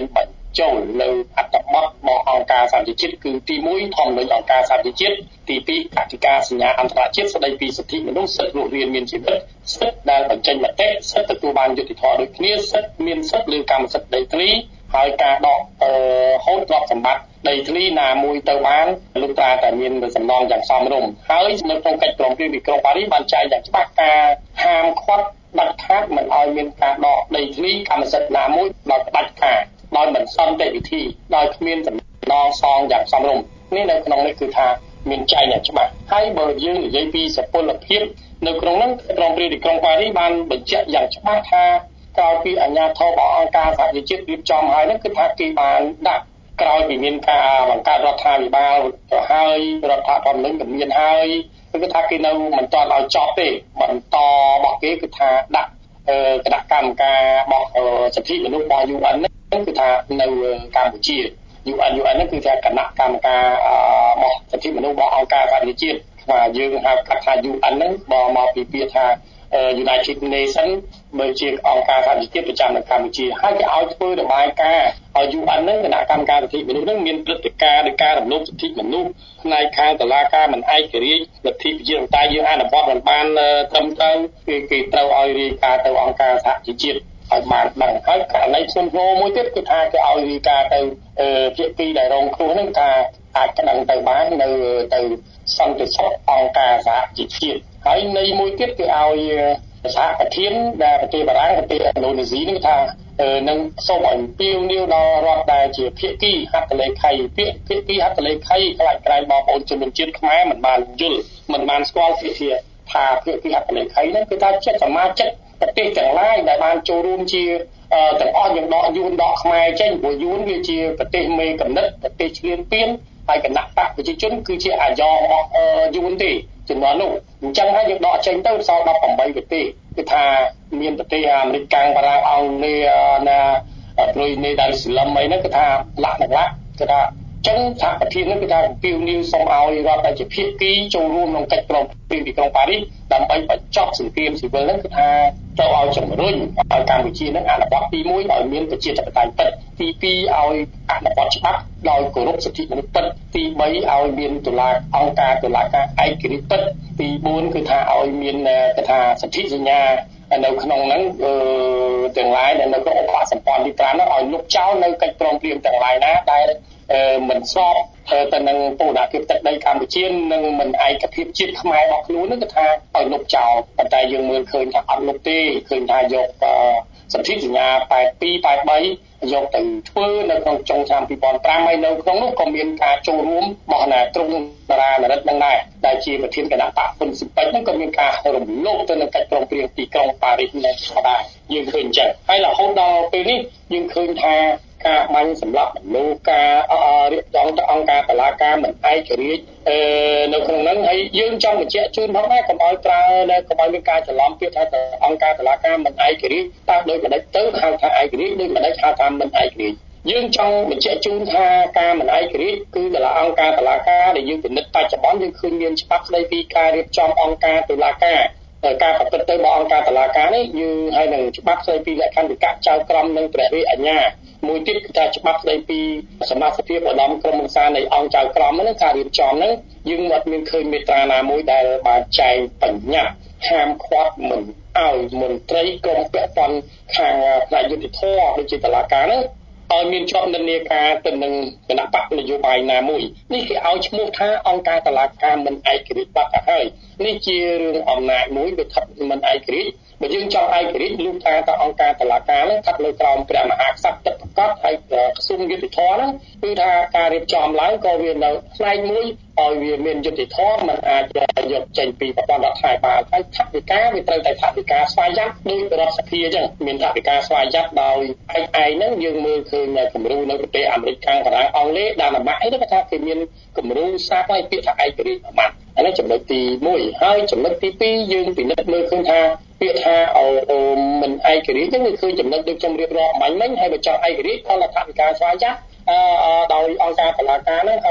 ចូលនៅអត្ថបទរបស់អង្គការសហប្រជាជាតិគឺទីមួយធម្មនុញ្ញអង្គការសហប្រជាជាតិទីពីរកតិកាសញ្ញាអន្តរជាតិស្តីពីសិទ្ធិមនុស្សសិទ្ធិរស់រានមានជីវិតសិទ្ធិដែលបញ្ចេញមតិសិទ្ធិទទួលបានយុត្តិធម៌ដូចគ្នាសិទ្ធិមានសិទ្ធិលើកម្មសិទ្ធិដីធ្លីហើយការដកហូតទ្រព្យសម្បត្តិដីធ្លីណាមួយទៅបានលុះត្រាតែមានសំណងយ៉ាងសមរម្យហើយនៅក្នុងកិច្ចព្រមព្រៀងទីក្រុងប៉ារីសបានចែងយ៉ាងច្បាស់ការហាមឃាត់ដាច់ខាតមិនឲ្យមានការដកដីធ្លីកម្មសិទ្ធិណាមួយដោយផ្ដាច់ការដោយមិនសន្តិវិធីដោយគ្មានសំណងសងយ៉ាងសមរម្យនេះនៅក្នុងនេះគឺថាមានចែងយ៉ាងច្បាស់ហើយបើយើងនិយាយពីសុពលភាពនៅក្នុងនោះក្រុមព្រៀងទីក្រុងប៉ារីសបានបញ្ជាក់យ៉ាងច្បាស់ថាក្រោយពីអាជ្ញាធររបស់អង្គការសហប្រជាជាតិរៀបចំហើយនោះគឺថាគេបានដាក់ក្រោយពីមានការបង្កើតរដ្ឋាភិបាលទៅហើយរដ្ឋធម្មនុញ្ញក៏មានហើយគឺថាគេនៅមិនទាន់ឲ្យចប់ទេបន្តរបស់គេគឺថាដាក់គណៈកម្មការរបស់សិទ្ធិមនុស្សរបស់ យូ អិន ហ្នឹងគឺថានៅកម្ពុជា យូ អិន យូ អិន ហ្នឹងគឺថាគណៈកម្មការរបស់សិទ្ធិមនុស្សរបស់អង្គការសហប្រជាជាតិថាយើងហៅកាត់ថា យូ អិន ហ្នឹងមកមកពីពាក្យថា United Nations បើជាអង្គការសហប្រជាជាតិប្រចាំនៅកម្ពុជាហើយគេឲ្យធ្វើរបាយការណ៍ឲ្យ យូ អិន ហ្នឹងគណៈកម្មការសិទ្ធិមនុស្សហ្នឹងមានព្រឹត្តិការណ៍នៃការរំលោភសិទ្ធិមនុស្សផ្នែកខាងតុលាការមិនឯករាជ្យលទ្ធិប្រជាធិបតេយ្យយើងអនុវត្តមិនបានត្រឹមត្រូវគេគេត្រូវឲ្យរាយការណ៍ទៅអង្គការសហជីវជាតិឲ្យបានដឹងហើយករណីធ្ងន់ធ្ងរមួយទៀតគឺថាគេឲ្យរាយការណ៍ទៅភាគីដែលរងគ្រោះហ្នឹងថាអាចប្តឹងទៅបាននៅទៅសន្តិសុខអង្គការសហជីវជាតិហើយនៃមួយទៀតគេឲ្យសហប្រធានដែលប្រទេសបារាំងប្រទេសឥណ្ឌូនេស៊ីនេះថានឹងសូមអំពាវនាវដល់រដ្ឋដែលជាភាគីហត្ថលេខីភាគីហត្ថលេខីខ្លាចក្រែងបងប្អូនជនជាតិខ្មែរមិនបានយល់មិនបានស្គាល់ភាគីថាភាគីហត្ថលេខីហ្នឹងគឺថាជាសមាជិកប្រទេសទាំងឡាយដែលបានចូលរួមជាទាំងអស់យើងដកយួនដកខ្មែរចេញព្រោះយួនវាជាប្រទេសមេកំណិតប្រទេសឈ្លានពានហើយគណៈបកប្រជាជនគឺជាអាយ៉ងរបស់យួនទេជំនាន់នោះអញ្ចឹងហើយយើងដកចេញទៅសល់ដប់ប្រាំបីប្រទេសគឺថាមានប្រទេសអាមេរិកកាំងបារាំងអង់គ្លេសណាប្រ៊ុយណេដាល់ស្លឹមអីហ្នឹងគឺថាលាក់នឹងលាក់គឺថាចឹងថាប្រធាននេះគឺថាអំពាវនាវសូមឲ្យរដ្ឋដែលជាភាគីចូលរួមក្នុងកិច្ចព្រមព្រៀងទីក្រុងប៉ារីសដើម្បីបញ្ចប់សង្គ្រាមស៊ីវិលហ្នឹងគឺថាត្រូវឲ្យជំរុញឲ្យកម្ពុជានឹងអនុវត្តទីមួយឲ្យមានប្រជាធិបតេយ្យពិតទីពីរឲ្យអនុវត្តច្បាប់ដោយគោរពសិទ្ធិមនុស្សពិតទីបីឲ្យមានតុលាអង្គការតុលាការឯករាជ្យពិតទីបួនគឺថាឲ្យមានគេថាសន្ធិសញ្ញានៅក្នុងហ្នឹងទាំងឡាយដែលនៅក្នុងឧបសម្ព័ន្ធទីប្រាំហ្នឹងឲ្យលុបចោលនៅកិច្ចព្រមព្រៀងទាំងឡាយណាដែលមិនស្របទៅនឹងពូជភាពទឹកដីកម្ពុជានិងមិនឯកភាពជាតិខ្មែររបស់ខ្លួននោះគឺថាឲ្យលុបចោលប៉ុន្តែយើងមើលឃើញថាអត់លុបទេឃើញថាយកសន្ធិសញ្ញាប៉ែតពីរ ប៉ែតបីយកទៅធ្វើនៅក្នុងចុងឆ្នាំពីរពាន់ប្រាំហើយនៅក្នុងនោះក៏មានការចូលរួមរបស់ណាទ្រង់តារានរិទ្ធនឹងដែរដែលជាប្រធានគណៈបកហ៊ុនស៊ុបពេជ្រហ្នឹងក៏មានការរំលោភទៅនឹងកិច្ចព្រមព្រៀងទីក្រុងប៉ារីសនេះដែរយើងឃើញអញ្ចឹងហើយរហូតដល់ពេលនេះយើងឃើញថាការបាញ់សម្លាប់មនុស្សការរៀបចំទៅអង្គការតុលាការមិនឯករាជ្យនៅក្នុងហ្នឹងហើយយើងចង់បញ្ជាក់ជូនផងដែរកុំឲ្យប្រើនៅកុំឲ្យមានការច្រឡំពាក្យថាអង្គការតុលាការមិនឯករាជ្យតើដោយមិនដេចទៅហៅថាឯករាជ្យដោយមិនដេចហៅថាមិនឯករាជ្យយើងចង់បញ្ជាក់ជូនថាការមិនឯករាជ្យគឺតុលាអង្គការតុលាការដែលយើងពិនិត្យបច្ចុប្បន្នយើងឃើញមានច្បាប់ស្តីពីការរៀបចំអង្គការតុលាការការប្រព្រឹត្តទៅរបស់អង្គការតុលាការនេះយើងហើយនឹងច្បាប់ស្តីពីលក្ខន្តិកៈចៅក្រមនិងព្រះរាជអាជ្ញាមួយទៀតគឺថាច្បាប់ស្តីពីសមាជិកឧត្តមក្រុមប្រឹក្សានៃអង្គចៅក្រមហ្នឹងការរៀបចំហ្នឹងយើងអត់មានឃើញមេត្រាណាមួយដែលបានចែងបញ្ញត្តិហាមឃាត់មិនឲ្យមន្ត្រីក្រមពាក់ព័ន្ធខាងផ្នែកយុតិធធម៌ដូចជាតុលាការហ្នឹងឲ្យមានជាប់និន្នាការទៅនឹងគណៈបកនយោបាយណាមួយនេះគេឲ្យឈ្មោះថាអង្គការតុលាការមិនឯករាជ្យបាត់ទៅហើយនេះជារឿងអំណាចមួយវាថាមិនឯករាជ្យបើយើងចង់ឯករាជ្យលុះថាតអង្គការតុលាការហ្នឹងស្ថិតនៅក្រោមព្រះមហាក្សត្រទឹកប្រកាសហើយក្រសួងយុតិធម៌ហ្នឹងគឺថាការរៀបចំឡើងក៏វានៅផ្នែកមួយឲ្យវាមានយុតិធម៌មិនអាចយកចេញពីប្រព័ន្ធរដ្ឋាភិបាលហើយថវិកាវាត្រូវតែថវិកាស្វ័យយ័តដោយរដ្ឋសភាអញ្ចឹងមានថវិកាស្វ័យយ័តដោយឯកឯងហ្នឹងយើងមើលឃើញគំរូនៅប្រទេសអាមេរិកខាងបារាំងអង់គ្លេសដាណាម៉ាក់អីហ្នឹងគេថាគេមានគំរូសាស្ត្រឲ្យពាក្យថាឯករាជ្យអាម៉ាត់អានេះចំណុចទីមួយហើយចំណុចទីពីរយើងពិនិត្យមើលឃើញថាពាក្យថាអូមិនឯករាជ្យហ្នឹងគឺឃើញចំណុចដូចខ្ញុំរៀបរាប់បាញ់មិញហើយបើចង់ឯករាជ្យក៏លទ្ធិការស្វ័យយ័តដោយអង្គការតុលាការហ្នឹងហើយ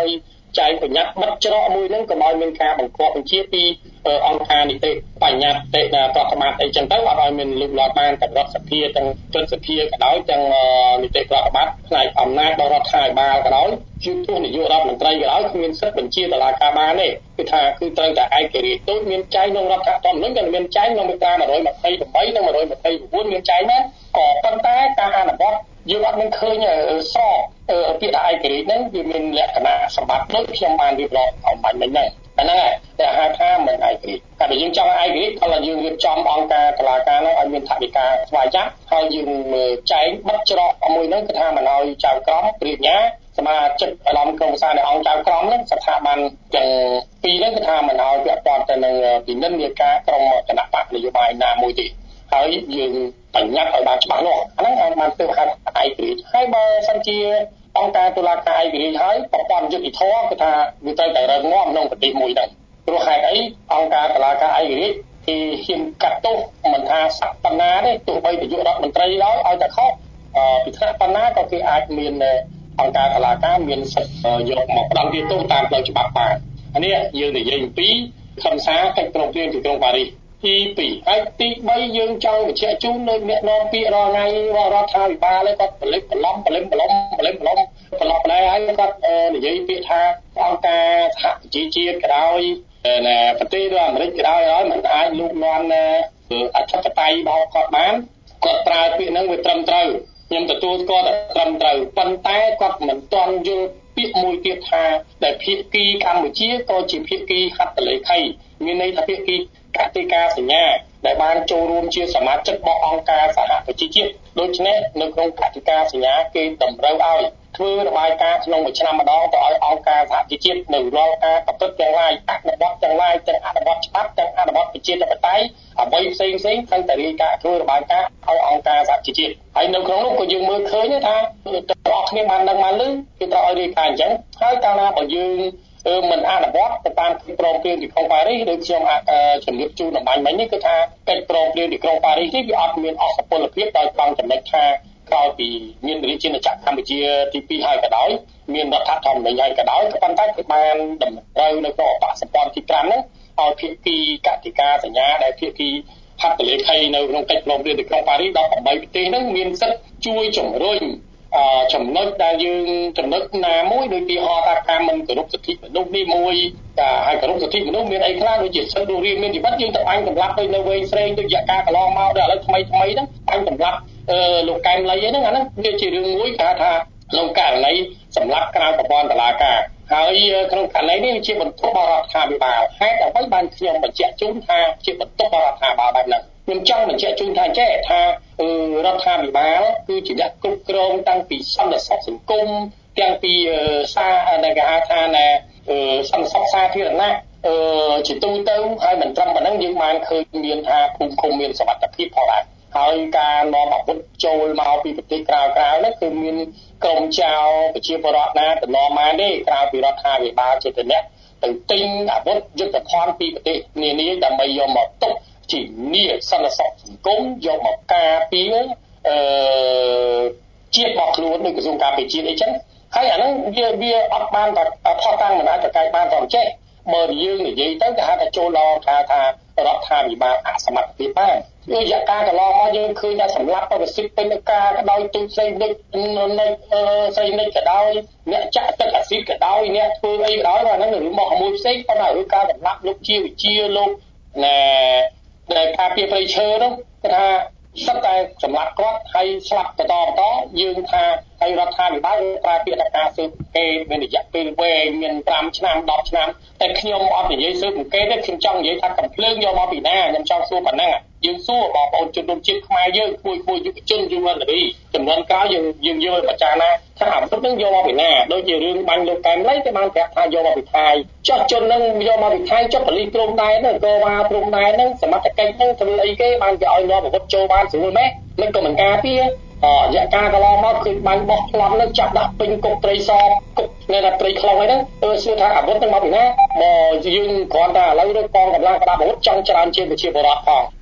ចែងបញ្ញត្តិបិទច្រកមួយហ្នឹងកុំឲ្យមានការបង្គាប់បញ្ជាពីអង្គការនីតិបញ្ញត្តិប្រតិបត្តិអីចឹងទៅអត់ឲ្យមានលូកលាស់បានទាំងរដ្ឋសភាទាំងជិតសភាក៏ដោយទាំងនីតិប្រតិបត្តិផ្នែកអំណាចរបស់រដ្ឋាភិបាលក៏ដោយជាទោះនាយករដ្ឋមន្ត្រីក៏ដោយគ្មានសិទ្ធិបញ្ជាតុលាការបានទេគឺថាគឺត្រូវតែឯករាជ្យដូចមានចែងក្នុងរដ្ឋធម្មនុញ្ញក៏មានចែងក្នុងមាត្រាone twenty-eightនិងone twenty-nineមានចែងដែរក៏ប៉ុន្តែការអនុវត្តយើងអត់មានឃើញសរពាក្យថាឯករាជ្យហ្នឹងវាមានលក្ខណៈសម្បត្តិដូចខ្ញុំបានរៀបរាប់អំបញ្ញមិញហ្នឹងអាហ្នឹងហើយតែហៅថាមិនឯករាជ្យតែបើយើងចង់ឯករាជ្យkalauយើងរៀបចំអង្គការតុលាការហ្នឹងឲ្យមានថវិកាស្វ័យចាស់ហើយយើងចែងបិទច្រកមួយហ្នឹងគឺថាមិនឲ្យចៅក្រមព្រាជ្ញាសមាជិកឧត្តមក្រុមប្រឹក្សានៃអង្គចៅក្រមហ្នឹងស្ថាប័នទាំងពីរហ្នឹងគឺថាមិនឲ្យពាក់ព័ន្ធទៅនឹងពិនិត្យនាការក្រុមគណៈបកនយោបាយណាមួយទេហើយយើងបញ្ញត្តិឲ្យបានច្បាស់លាស់អាហ្នឹងបានទៅហៅឯករាជ្យហើយបើសិនជាអង្គការតុលាការឯករាជ្យហើយប្រព័ន្ធយុតិធម៌គឺថាវាត្រូវតែរឹងមាំក្នុងប្រទេសមួយហ្នឹងព្រោះហេតុអីអង្គការតុលាការឯករាជ្យគេហ៊ានកាត់ទោសមិនថាសក្តិណាទេទោះបីនាយករដ្ឋមន្ត្រីឡើយឲ្យតែខុសពីថ្នាក់បណ្ណាក៏គេអាចមានអង្គការតុលាការមានសិទ្ធិយកមកផ្ដន្ទាទោសតាមផ្លូវច្បាប់បានអានេះយើងនិយាយអំពីខ្លឹមសារកិច្ចព្រមព្រៀងទីក្រុងប៉ារីសទីពីរហើយទីបីយើងចង់បញ្ជាក់ជូននៅអ្នកនាំពាក្យរាល់ថ្ងៃរដ្ឋាភិបាលគាត់ផលិតបន្លំបលឹមបលំបលឹមបលំបន្លប់ដែរហើយគាត់និយាយពាក្យថាអង្គការសហប្រជាជាតិក៏ដោយណាប្រទេសដូចអាមេរិកក៏ដោយហើយមិនអាចលូកលាន់អធិបតេយ្យរបស់គាត់បានគាត់ប្រើពាក្យហ្នឹងវាត្រឹមត្រូវខ្ញុំទទួលស្គាល់តែត្រឹមត្រូវប៉ុន្តែគាត់មិនទាន់យល់ពាក្យមួយទៀតថាដែលភាគីកម្ពុជាក៏ជាភាគីហត្ថលេខីមានន័យថាភាគីកតិកាសញ្ញាដែលបានចូលរួមជាសមាជិករបស់អង្គការសហប្រជាជាតិដូច្នេះនៅក្នុងកតិកាសញ្ញាគេតម្រូវឲ្យធ្វើរបាយការណ៍ក្នុងមួយឆ្នាំម្ដងទៅឲ្យអង្គការសហប្រជាជាតិនៅរាល់ការប្រព្រឹត្តទាំងឡាយអនុវត្តទាំងឡាយទាំងអនុវត្តច្បាប់ទាំងអនុវត្តប្រជាធិបតេយ្យអ្វីផ្សេងផ្សេងត្រូវតែរាយការណ៍ធ្វើរបាយការណ៍ឲ្យអង្គការសហប្រជាជាតិហើយនៅក្នុងនោះក៏យើងមើលឃើញថាទាំងអស់គ្នាបានដឹងបានលឺគេត្រូវឲ្យរាយការណ៍អញ្ចឹងហើយកាលណាបើយើងមិនអនុវត្តទៅតាមកិច្ចព្រមព្រៀងទីក្រុងប៉ារីសដូចខ្ញុំជំរាបជូនអំបញ្ញមិញនេះគឺថាកិច្ចព្រមព្រៀងទីក្រុងប៉ារីសនេះវាអត់មានអត្ថប្រយោជន៍ភាពដោយត្រង់ចំណុចថាក្រោយពីមានរាជាណាចក្រកម្ពុជាទីពីរហើយក៏ដោយមានរដ្ឋធម្មនុញ្ញហើយក៏ដោយក៏ប៉ុន្តែគឺបានតម្រូវនៅក្នុងអបសម្ព័ន្ធទីfiveហ្នឹងឲ្យភាគីកតិកាសញ្ញាដែលភាគីហត្ថលេខីនៅក្នុងកិច្ចព្រមព្រៀងទីក្រុងប៉ារីសeighteenប្រទេសហ្នឹងមានសិទ្ធិជួយជំរុញចំណុចដែលយើងចំណុចណាមួយដូចពីហៅថាការមិនគោរពសិទ្ធិមនុស្សនេះមួយតែហើយគោរពសិទ្ធិមនុស្សមានអីខ្លះដូចជាសិទ្ធិរស់រានមានជីវិតយើងទៅបាញ់សម្លាប់ដូចនៅវែងស្រេងដូចរយៈកាលកន្លងមកដល់ឥឡូវថ្មីថ្មីហ្នឹងបាញ់សម្លាប់អឺលោកកែមលីហ្នឹងអាហ្នឹងវាជារឿងមួយគេថាក្នុងករណីសម្លាប់ក្រៅប្រព័ន្ធតុលាការហើយក្នុងករណីនេះវាជាបន្ទុករបស់រដ្ឋាភិបាលហេតុអ្វីបានខ្ញុំបញ្ជាក់ជូនថាជាបន្ទុករបស់រដ្ឋាភិបាលបែបហ្នឹងខ្ញុំចង់បញ្ជាក់ជូនថាចេះថារដ្ឋាភិបាលគឺជាអ្នកគ្រប់គ្រងតាំងពីសន្តិសុខសង្គមទាំងពីសារដែលគេហៅថាណែសន្តិសុខសាធារណៈអឺជាទូទៅហើយមិនត្រឹមប៉ុណ្ណឹងយើងបានឃើញមានថាភូមិឃុំមានសុវត្ថិភាពផងដែរហើយការនាំអាវុធចូលមកពីប្រទេសក្រៅក្រៅនោះគឺមានក្រុមចៅប្រជាពលរដ្ឋណាទៅនាំមកទេក្រៅពីរដ្ឋាភិបាលជាអ្នកទៅទិញអាវុធយុទ្ធភ័ណ្ឌពីប្រទេសនានាដើម្បីយកមកទុកជានីសន្តិសុខសង្គមយកមកការពារអឺជាតិរបស់ខ្លួនដោយក្រសួងការពារជាតិអីចឹងហើយអាហ្នឹងវាវាអត់បានតែផុសតាំងមិនអាចប្រកែកបានផងចេះបើយើងនិយាយទៅគេហៅថាចូលដល់ថាថារដ្ឋាភិបាលអសមត្ថភាពបានរយៈកាលកន្លងមកយើងឃើញថាសម្រាប់ប្រសិទ្ធពេញការក៏ដោយទូតស្រីនិចនៅស្រីនិចក៏ដោយអ្នកចាក់ទឹកអាស៊ីតក៏ដោយអ្នកធ្វើអីក៏ដោយអាហ្នឹងរឿងមកមួយផ្សេងប៉ុន្តែរឿងការសម្លាប់លោកជាវិជាលោកណែដែលការពារប្រៃឈើនោះគឺថាសិតតែសម្លាប់គាត់ហើយស្លាប់បន្តបន្តយើងថាហើយរដ្ឋាភិបាលប្រើពាក្យថាការស៊ើបអង្កេតមានរយៈពេលវែងមានfiveឆ្នាំtenឆ្នាំតែខ្ញុំអត់និយាយស៊ើបអង្កេតទេខ្ញុំចង់និយាយថាកំភ្លើងយកមកពីណាខ្ញុំចង់សួរប៉ុណ្ណឹងយើងសួរបងប្អូនជនរួមជាតិខ្មែរយើងគួយគួយយុវជនយុវនារីចំនួនក្រោយយើងយើងយកទៅពិចារណាថាអាវុធនឹងយកមកពីណាដូចជារឿងបាញ់លោកកែមលីគេបានប្រាប់ថាយកមកពីថៃចោះជននឹងយកមកពីថៃចុះប៉ូលីសព្រំដែនហ្នឹងក៏ថាព្រំដែនហ្នឹងសមត្ថកិច្ចហ្នឹងធ្វើអីគេបានគេឲ្យនាំអាវុធចូលបានស្រួលម៉េះមិនក៏មិនការពារអរយៈកាលកន្លងមកគឺបាញ់បោះផ្លន់នឹងចាប់ដាក់ពេញគុកព្រៃសរគុកនៅតែព្រៃខ្លងអីហ្នឹងអឺសួរថាអាវុធនឹងមកពីណាបើយើងគ្រាន់តែឥឡូវរកកងកម្លាំងប្រដាប់អាវុធចង់ច្រើនជាងប្រជាពលរដ្ឋផង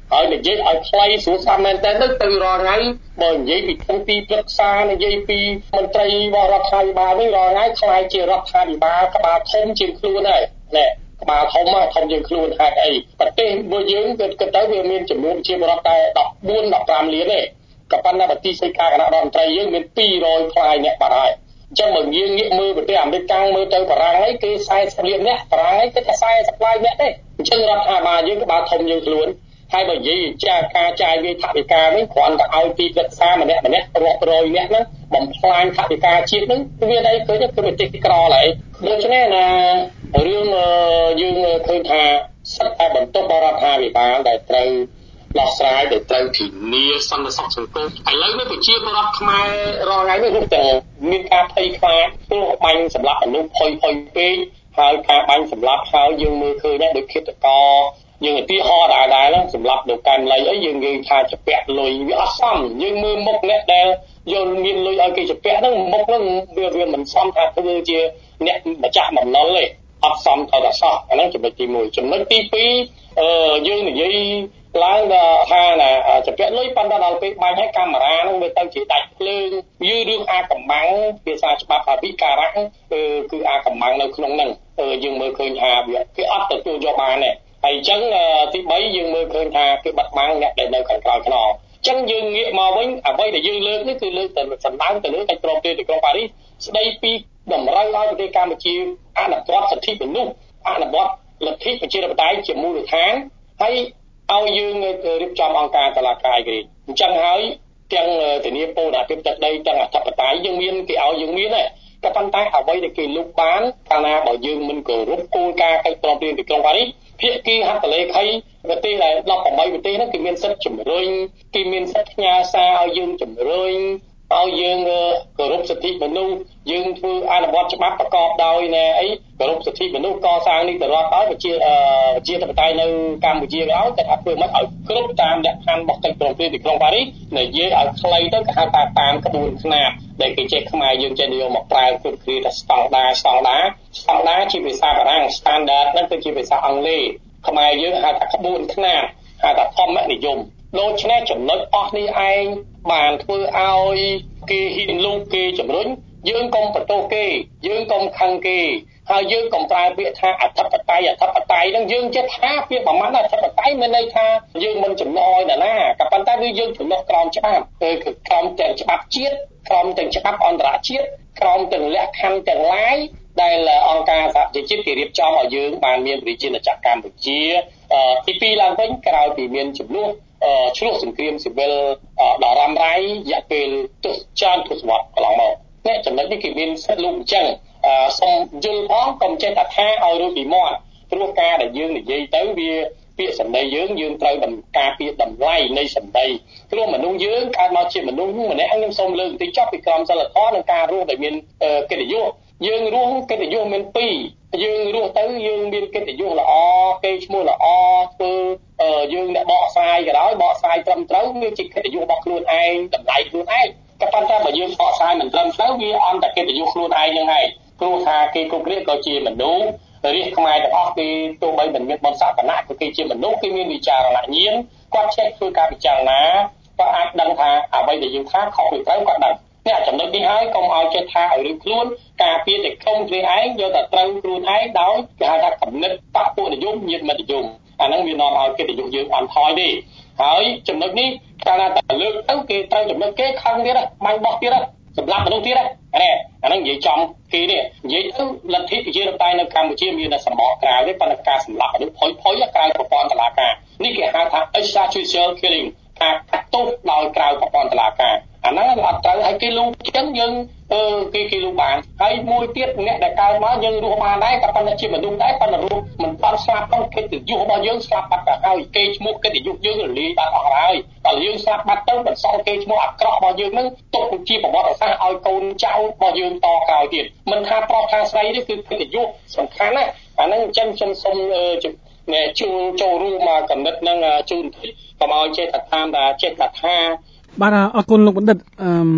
ហើយនិយាយឲ្យខ្លីស្រួលស្ដាប់មែនតើទៅទៅរាល់ថ្ងៃបើនិយាយពីធំពីប្រឹក្សានិយាយពីមន្ត្រីរដ្ឋាភិបាលនេះរាល់ថ្ងៃខ្លាយជារដ្ឋាភិបាលក្បាលធំជាងខ្លួនហើយណែក្បាលធំធំជាងខ្លួនហេតុអីប្រទេសរបស់យើងគឺគិតទៅវាមានចំនួនជារដ្ឋតែដប់បួន ដប់ប្រាំលានទេក៏ប៉ុន្តែប្រទេសសេការគណៈរដ្ឋមន្ត្រីយើងមានពីររយផ្លាយអ្នកបាត់ហើយអញ្ចឹងបើងាកងាកមើលប្រទេសអាមេរិកកាំងមើលទៅបារាំងហើយគេសែសិបលានអ្នកបារាំងហើយគេតែសែសិបផ្លាយអ្នកទេអញ្ចឹងរដ្ឋាភិបាលយើងក្បាលធំជាងខ្លួនហើយបើនិយាយចាការចាយវាថវិកាវិញគ្រាន់តែឲ្យទីប្រឹក្សាម្នាក់ម្នាក់រាប់រយនាក់ហ្នឹងបំផ្លាញថវិកាជាតិហ្នឹងវាតែឃើញគឺប្រទេសក្រឡើយដូច្នេះណារឿងយើងឃើញថាសិទ្ធិតែបន្ទុករដ្ឋាភិបាលដែលត្រូវដោះស្រាយដែលត្រូវធានាសន្តិសុខសង្គមឥឡូវនេះប្រជាពលរដ្ឋខ្មែររងថ្ងៃនេះរស់តែមានការភ័យខ្លាចព្រោះបាញ់សម្លាប់មនុស្សភ័យភ័យពេកហើយការបាញ់សម្លាប់ហើយយើងមើលឃើញដែរដូចឃាតករយើងឧទាហរណ៍ដែរដែរហ្នឹងសម្រាប់លោកកែមលីអីយើងនិយាយថាជពាក់លុយវាអត់សមយើងមើលមុខអ្នកដែលយកមានលុយឲ្យគេជពាក់ហ្នឹងមុខហ្នឹងវាវាមិនសមថាធ្វើជាអ្នកម្ចាស់បំណុលទេអត់សមទៅតែសោះអាហ្នឹងចំណុចទីមួយចំណុចទីពីរអឺយើងនិយាយឡើងថាណាជពាក់លុយប៉ុន្តែដល់ពេលបាញ់ឲ្យកាមេរ៉ាហ្នឹងវាទៅជាដាច់ភ្លើងយឺរឿងអាកំបាំងភាសាច្បាប់ថាវិការៈគឺអាកំបាំងនៅក្នុងហ្នឹងយើងមើលឃើញថាវាគេអត់ទទួលយកបានទេហើយអញ្ចឹងទីបីយើងមើលឃើញថាគេបាត់បង់អ្នកដែលនៅខាងក្រោយខ្នងអញ្ចឹងយើងងាកមកវិញអ្វីដែលយើងលើកនេះគឺលើកទៅសម្ដៅទៅលើកិច្ចព្រមព្រៀងទីក្រុងប៉ារីសស្ដីពីតម្រូវឲ្យប្រទេសកម្ពុជាអនុវត្តសិទ្ធិមនុស្សអនុវត្តលទ្ធិប្រជាធិបតេយ្យជាមូលដ្ឋានហើយឲ្យយើងរៀបចំអង្គការតុលាការឯករាជ្យអញ្ចឹងហើយទាំងធានាពរអធិបតេយ្យទាំងអធិបតេយ្យយើងមានគេឲ្យយើងមានដែរក៏ប៉ុន្តែអ្វីដែលគេលុបបានកាលណាបើយើងមិនគោរពគោលការណ៍កិច្ចព្រមព្រៀងទីក្រុងប៉ារីសភាគីហត្ថលេខីប្រទេសដែលដប់ប្រាំបីប្រទេសហ្នឹងគឺមានសិទ្ធិជំរុញគេមានសិទ្ធិផ្ញើសារឲ្យយើងជំរុញឲ្យយើងគោរពសិទ្ធិមនុស្សយើងធ្វើអនុវត្តច្បាប់ប្រកបដោយណែអីគោរពសិទ្ធិមនុស្សកសាងនីតិរដ្ឋឲ្យប្រជាប្រជាធិបតេយ្យនៅកម្ពុជាក៏ឲ្យតែថាធ្វើមិនឲ្យគ្រប់តាមលក្ខខណ្ឌរបស់កិច្ចព្រមព្រៀងទីក្រុងប៉ារីសនិយាយឲ្យខ្លីទៅគេហៅថាតាមក្បួនខ្នាតដែលគេចេះខ្មែរយើងចេះនិយមមកប្រើគឺគ្រាថាស្តង់ដារស្តង់ដារស្តង់ដារជាភាសាបារាំង standard ហ្នឹងគឺជាភាសាអង់គ្លេសខ្មែរយើងហៅថាក្បួនខ្នាតហៅថាធម្មនិយមដូច្នេះចំណុចអស់នេះឯងបានធ្វើឲ្យគេហ៊ានលូកគេជំរុញយើងកុំបន្ទោសគេយើងកុំខឹងគេហើយយើងកុំប្រើពាក្យថាអធិបតេយ្យអធិបតេយ្យហ្នឹងយើងចេះថាពាក្យប្រមាណអធិបតេយ្យមានន័យថាយើងមិនចំណោយណាណាក៏ប៉ុន្តែគឺយើងចំណោះក្រោមច្បាប់គឺក្រោមទាំងច្បាប់ជាតិក្រោមទាំងច្បាប់អន្តរជាតិក្រោមទាំងលក្ខខណ្ឌទាំងឡាយដែលអង្គការសហប្រជាជាតិគេរៀបចំឲ្យយើងបានមានប្រជាជាតិកម្ពុជាទីពីរឡើងវិញក្រោយពីមានចំនួនឆ្លោះសង្គ្រាមស៊ីវិលដ៏រ៉ាំរ៉ៃរយៈពេលទសច្រើនទសវត្សរ៍កន្លងមកអ្នកចំណុចនេះគេមានសិទ្ធិលូកអញ្ចឹងសូមយល់ផងកុំចេះតែថាឲ្យរួចពីមាត់ព្រោះការដែលយើងនិយាយទៅវាពាក្យសម្ដីយើងយើងត្រូវការពារតម្លៃនៃសម្ដីព្រោះមនុស្សយើងកើតមកជាមនុស្សម្នាក់ខ្ញុំសូមលើកបន្តិចចុះពីក្រមសីលធម៌និងការរស់ដែលមានកិត្តិយសយើងរស់កិត្តិយសមានពីរយើងរស់ទៅយើងមានកិត្តិយសល្អគេឈ្មោះល្អធ្វើយើងអ្នកបកស្រាយក៏ដោយបកស្រាយត្រឹមត្រូវវាជាកិត្តិយសរបស់ខ្លួនឯងតម្លៃខ្លួនឯងក៏ប៉ុន្តែបើយើងបកស្រាយមិនត្រឹមត្រូវវាអន្តរកិត្តិយសខ្លួនឯងហ្នឹងហើយព្រោះថាគេគ្រប់គ្នាក៏ជាមនុស្សរាជខ្មែរទាំងអស់គេទោះបីមិនមានបុណ្យសក្ការៈក៏គេជាមនុស្សគេមានវិចារណញ្ញាណគាត់ចេះធ្វើការពិចារណាគាត់អាចដឹងថាអ្វីដែលយើងថាខុសឬត្រូវគាត់ដឹងអ្នកចំណុចនេះហើយកុំឲ្យចេះថាឲ្យរឿងខ្លួនការពារតែក្រុមគ្នាឯងយកតែត្រូវខ្លួនឯងដោយគេហៅថាកំណត់បពុនិយមញាតិមិត្តនិយមអាហ្នឹងវានាំឲ្យកិត្តិយសយើងអន់ថយទេហើយចំណុចនេះកាលណាតែលើកទៅគេត្រូវចំណុចគេខឹងទៀតបាញ់បោះទៀតសម្រាប់មនុស្សទៀតណាអាហ្នឹងនិយាយចំគេនេះនិយាយទៅលទ្ធិប្រជាធិបតេយ្យនៅកម្ពុជាមានតែសម្បកក្រៅទេប៉ុន្តែការសម្លាប់មនុស្សផុយផុយក្រៅប្រព័ន្ធតុលាការនេះគេហៅថា extrajudicial killing ការកាត់ទោសដោយក្រៅប្រព័ន្ធតុលាការអាហ្នឹងអត់ត្រូវឲ្យគេលូកចឹងយើងអឺគេគេលូកបានហើយមួយទៀតអ្នកដែលកើតមកយើងរស់បានដែរក៏ប៉ុន្តែជាមនុស្សដែរប៉ុន្តែរស់មិនបានស្លាប់ទៅកិត្តិយសរបស់យើងស្លាប់បាត់ទៅហើយគេឈ្មោះកិត្តិយសយើងរលាយបាត់អស់ហើយដល់យើងស្លាប់បាត់ទៅបន្សល់គេឈ្មោះអាក្រក់របស់យើងហ្នឹងទុកជាប្រវត្តិសាស្ត្រឲ្យកូនចៅរបស់យើងតក្រោយទៀតមិនថាប្រុសថាស្រីទេគឺកិត្តិយសសំខាន់ណាអាហ្នឹងអញ្ចឹងខ្ញុំសូមអ្នកជួចូលរួមមកកំណត់ហ្នឹងជូនតិចកុំឲ្យចេះតែតាមតែចេះតែថាបាទអរគុណលោកបណ្ឌិតអឺ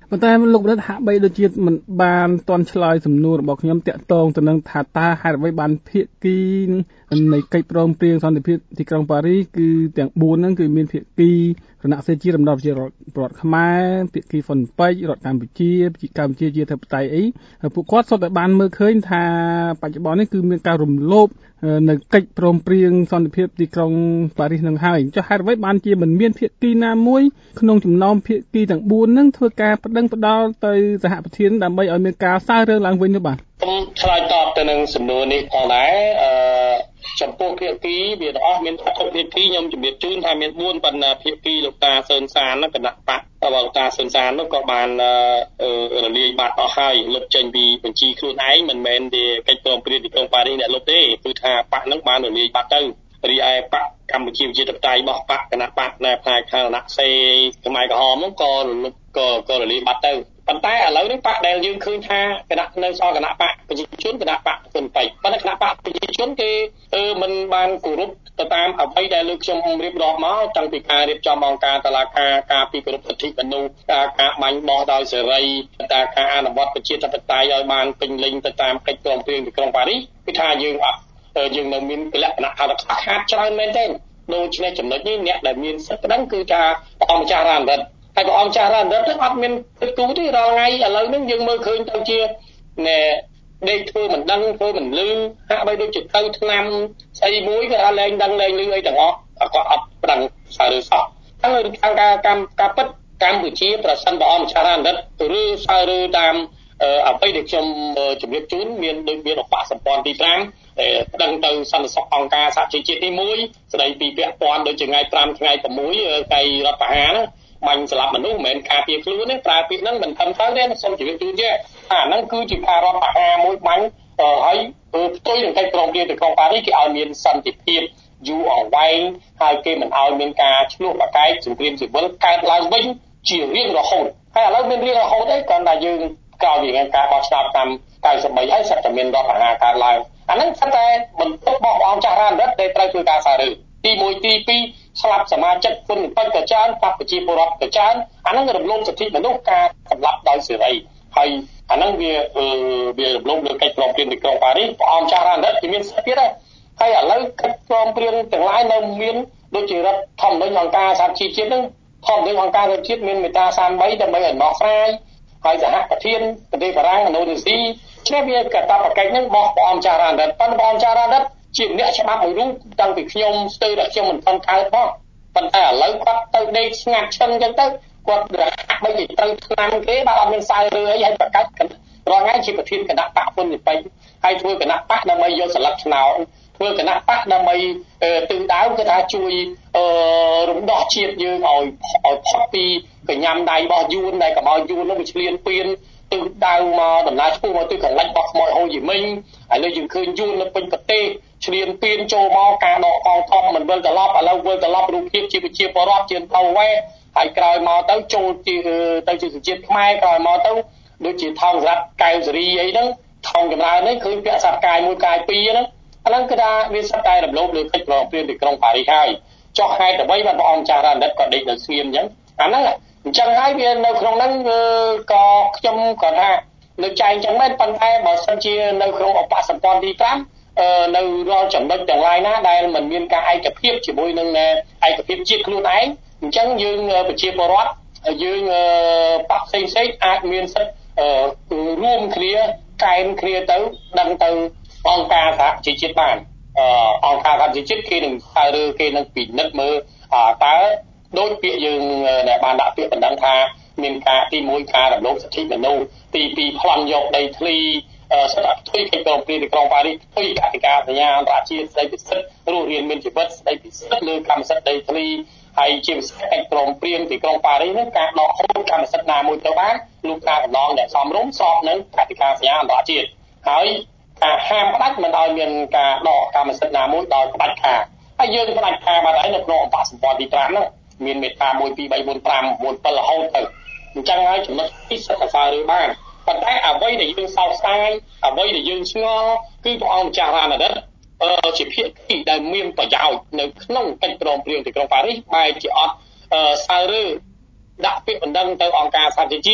ប៉ុន្តែលោកបណ្ឌិតហាក់បីដូចជាមិនបានតន់ឆ្លើយសំណួររបស់ខ្ញុំតាក់ទងទៅនឹងថាតើហេតុអ្វីបានភាគីនៃកិច្ចព្រមព្រៀងសន្តិភាពទីក្រុងប៉ារីសគឺទាំងបួនហ្នឹងគឺមានភាគីគណៈសេដ្ឋីរំដោះប្រជាពលរដ្ឋខ្មែរភាគីហ្វុនប៉ិចរដ្ឋកម្ពុជាកម្ពុជាជាធិបតេយ្យអីពួកគាត់សុទ្ធតែបានមើលឃើញថាបច្ចុប្បន្ននេះគឺមានការរំលោភនៅកិច្ចព្រមព្រៀងសន្តិភាពទីក្រុងប៉ារីសនឹងហើយចុះហេតុអ្វីបានជាមិនមានភាគីណាមួយក្នុងចំណោមភាគីទាំងបួនហ្នឹងធ្វើការប្តឹងផ្ដាល់ទៅសហប្រធានដើម្បីឲ្យមានការសើរើឡើងវិញនោះបាទខ្ញុំឆ្លើយតបទៅនឹងសំណួរនេះផងដែរអឺចំពោះភាគីវាទាំងអស់មានគ្រប់ភាគីខ្ញុំជំរាបជូនថាមានបួនបណ្ណាភាគីលោកតាសឿនសានគណៈបករបស់លោកតាសឿនសាននោះក៏បានរលាយបាត់អស់ហើយលុបចេញពីបញ្ជីខ្លួនឯងមិនមែនជាកិច្ចព្រមព្រៀងទីក្រុងប៉ារីសអ្នកលុបទេគឺថាបកហ្នឹងបានរលាយបាត់ទៅរីឯបកកម្ពុជាប្រជាធិបតេយ្យរបស់បកគណៈបកនៅផ្នែកខាងគណៈសេខ្មែរក្រហមហ្នឹងក៏ក៏ក៏រលាយបាត់ទៅប៉ុន្តែឥឡូវនេះបកដែលយើងឃើញថាគណៈនៅសល់គណៈបកប្រជាជនគណៈបកហ៊ុនប៉ៃប៉ុន្តែគណៈបកប្រជាជនគេមិនបានគោរពទៅតាមអ្វីដែលលោកខ្ញុំរៀបរាប់មកតាំងពីការរៀបចំអង្គការតុលាការការពីគោរពសិទ្ធិមនុស្សការការបាញ់បោះដោយសេរីការការអនុវត្តប្រជាធិបតេយ្យឲ្យបានពេញលេញទៅតាមកិច្ចព្រមព្រៀងទីក្រុងប៉ារីសគឺថាយើងអត់យើងនៅមានលក្ខណៈថាខាតច្រើនមែនទេដូច្នេះចំណុចនេះអ្នកដែលមានសិទ្ធិប្តឹងគឺថាព្រះអង្គម្ចាស់រានរដ្ឋហើយព្រះអង្គម្ចាស់រានរដ្ឋហ្នឹងអត់មានទឹកទូទេរាល់ថ្ងៃឥឡូវហ្នឹងយើងមើលឃើញទៅជាណែដេកធ្វើមិនដឹងធ្វើមិនលឺហាក់បីដូចជាទៅឆ្នាំស្អីមួយក៏លែងដឹងលែងលឺអីទាំងអស់គាត់អត់ប្តឹងសើរើសោះហើយខាងការកម្មការពិតកម្ពុជាប្រសិនព្រះអង្គម្ចាស់រានរដ្ឋឬសើរើតាមអ្វីដែលខ្ញុំជម្រាបជូនមានដូចមានឧបសម្ព័ន្ធទី5ប្តឹងទៅសន្តិសុខអង្គការសហជីវជាតិទី1ស្ដីពីពាក់ព័ន្ធដូចជាថ្ងៃ5ថ្ងៃ6ថ្ងៃរដ្ឋប្រហារបាញ់ស្លាប់មនុស្សមិនមែនការពារខ្លួនទេប្រើពាក្យហ្នឹងមិនធំទៅទេសូមជម្រាបជូនទេអាហ្នឹងគឺជាការរដ្ឋប្រហារមួយបាញ់ហើយផ្ទុយនឹងកិច្ចព្រមព្រៀងទីក្រុងប៉ារីសគេឲ្យមានសន្តិភាពយូរអង្វែងហើយគេមិនឲ្យមានការឈ្លោះប្រកែកសង្គ្រាមស៊ីវិលកើតឡើងវិញជារៀងរហូតហើយឥឡូវមានរៀងរហូតទេគ្រាន់តែយើងក្រោយពីការបោះឆ្នោតតាម九十三ហើយសិតតែមានរដ្ឋប្រហារកើតឡើងអាហ្នឹងសិតតែបន្ទុករបស់ព្រះអង្គចាស់រានរដ្ឋដែលត្រូវធ្វើការសើរើទី1ទី2ស្លាប់សមាជិកគុណពេញក៏ច្រើនបព្វប្រជាពលរដ្ឋក៏ច្រើនអាហ្នឹងរំលោភសិទ្ធិមនុស្សការសម្លាប់ដោយសេរីហើយអាហ្នឹងវាវារំលោភលើកិច្ចព្រមព្រៀងទីក្រុងប៉ារីសព្រះអង្គចាស់រានរដ្ឋគឺមានសិទ្ធិទៀតហើយឥឡូវកិច្ចព្រមព្រៀងទាំងឡាយនៅមានដូចជារដ្ឋធម្មនុញ្ញអង្គការសហជីវជាតិហ្នឹងធម្មនុញ្ញអង្គការសហជីវជាតិមានមាត្រាសាមបីដើម្បីឲ្យដោះស្រាយហើយសហប្រធានប្រទេសបារាំងឥណ្ឌូនេស៊ីជ្រាបវាកតបកិច្ចហ្នឹងរបស់ព្រះអង្គចាស់រានរដ្ឋប៉ុន្តែព្រះអង្គចាស់រានរដ្ឋជាអ្នកច្បាប់មួយរូបតាំងពីខ្ញុំស្ទើរតែខ្ញុំមិនទាន់កើតផងប៉ុន្តែឥឡូវគាត់ទៅដេកស្ងាត់ឈឹងអញ្ចឹងទៅគាត់រហ័សបីទៅឆ្នាំគេបាទអត់មានសើរើអីហើយប្រកាសរាល់ថ្ងៃជាប្រធានគណៈបកហ៊ុនពេញហើយធ្វើគណៈបកដើម្បីយកស្លឹកឆ្នោតធ្វើគណៈបកដើម្បីទិញដាវគឺថាជួយរំដោះជាតិយើងឲ្យឲ្យផុតពីកញ្ញាំដៃរបស់យួនដែលកុំឲ្យយួននោះវាឆ្លៀនពៀនទិញដាវមកដំណើរឆ្ពោះមកទិសខាងលិចរបស់ខ្មោចហូជីមិញហើយលើយើងឃើញយួននៅពេញប្រទេសឆ្លៀនពៀនចូលមកការដកកងទ័ពមិនវិលត្រឡប់ឥឡូវវិលត្រឡប់រូបភាពជាប្រជាពលរដ្ឋជាទៅវ៉ែហើយក្រោយមកទៅចូលជាទៅជាសជាតិខ្មែរក្រោយមកទៅដូចជាថងសម្រាប់កៅសេរីអីហ្នឹងថងចម្រើននេះឃើញពាក់សត្វកាយមួយកាយពីរហ្នឹងអាហ្នឹងគឺថាវាសិតតែរំលោភលើកិច្ចព្រមព្រៀងទីក្រុងប៉ារីសហើយចុះហេតុអ្វីបានព្រះអង្គចាស់រានរដ្ឋក៏ដេកនៅស្ងៀមអញ្ចឹងអាហ្នឹងអញ្ចឹងហើយវានៅក្នុងហ្នឹងក៏ខ្ញុំក៏ថានៅចែងអញ្ចឹងមែនប៉ុន្តែបើសិនជានៅក្នុងឧបសម្ព័ន្ធទី5នៅរាល់ចំណុចទាំងឡាយណាដែលមិនមានការឯកភាពជាមួយនឹងឯកភាពជាតិខ្លួនឯងអញ្ចឹងយើងប្រជាពលរដ្ឋយើងបកផ្សេងផ្សេងអាចមានសិទ្ធិរួមគ្នាកែនគ្នាទៅដឹងទៅអង្គការសហជីវជាតិបានអង្គការសហជីវជាតិគេនឹងស្វែងរកគេនឹងពិនិត្យមើលតើដោយពាក្យយើងដែលបានដាក់ពាក្យបណ្ដឹងថាមានការទី1ការរំលោភសិទ្ធិមនុស្សទី2ប្លន់យកដីធ្លីសិទ្ធិផ្ទុយកិច្ចព្រមព្រៀងទីក្រុងប៉ារីសផ្ទុយកតិកាសញ្ញាអន្តរជាតិស្តីពីសិទ្ធិរស់រានមានជីវិតស្តីពីសិទ្ធិលើកម្មសិទ្ធិដីធ្លីហើយជាពិសេសកិច្ចព្រមព្រៀងទីក្រុងប៉ារីសនេះការដកហូតកម្មសិទ្ធិណាមួយទៅបានលោកការកន្លងដែលសមរម្យស្របនឹងកតិកាសញ្ញាអន្តរជាតិហើយការហាមផ្ដាច់មិនឲ្យមានការដកកម្មសិទ្ធិណាមួយដោយផ្ដាច់ការហើយយើងផ្ដាច់ការបានហើយនៅក្នុងឧបសម្ព័ន្ធទី5ហ្នឹងមានមេត្រា1 2 3 4 5 9 7រហូតទៅអញ្ចឹងហើយចំណុចទីសិទ្ធិសើរើបានប៉ុន្តែអ្វីដែលយើងសោកស្ដាយអ្វីដែលយើងឆ្ងល់គឺព្រះអង្គម្ចាស់រានរដ្ឋជាភាគីដែលមានប្រយោជន៍នៅក្នុងកិច្ចព្រមព្រៀងទីក្រុងប៉ារីសបែរជាអត់សើរើដាក់ពាក្យបណ្ដឹងទៅអង្គការសហជីវជាតិ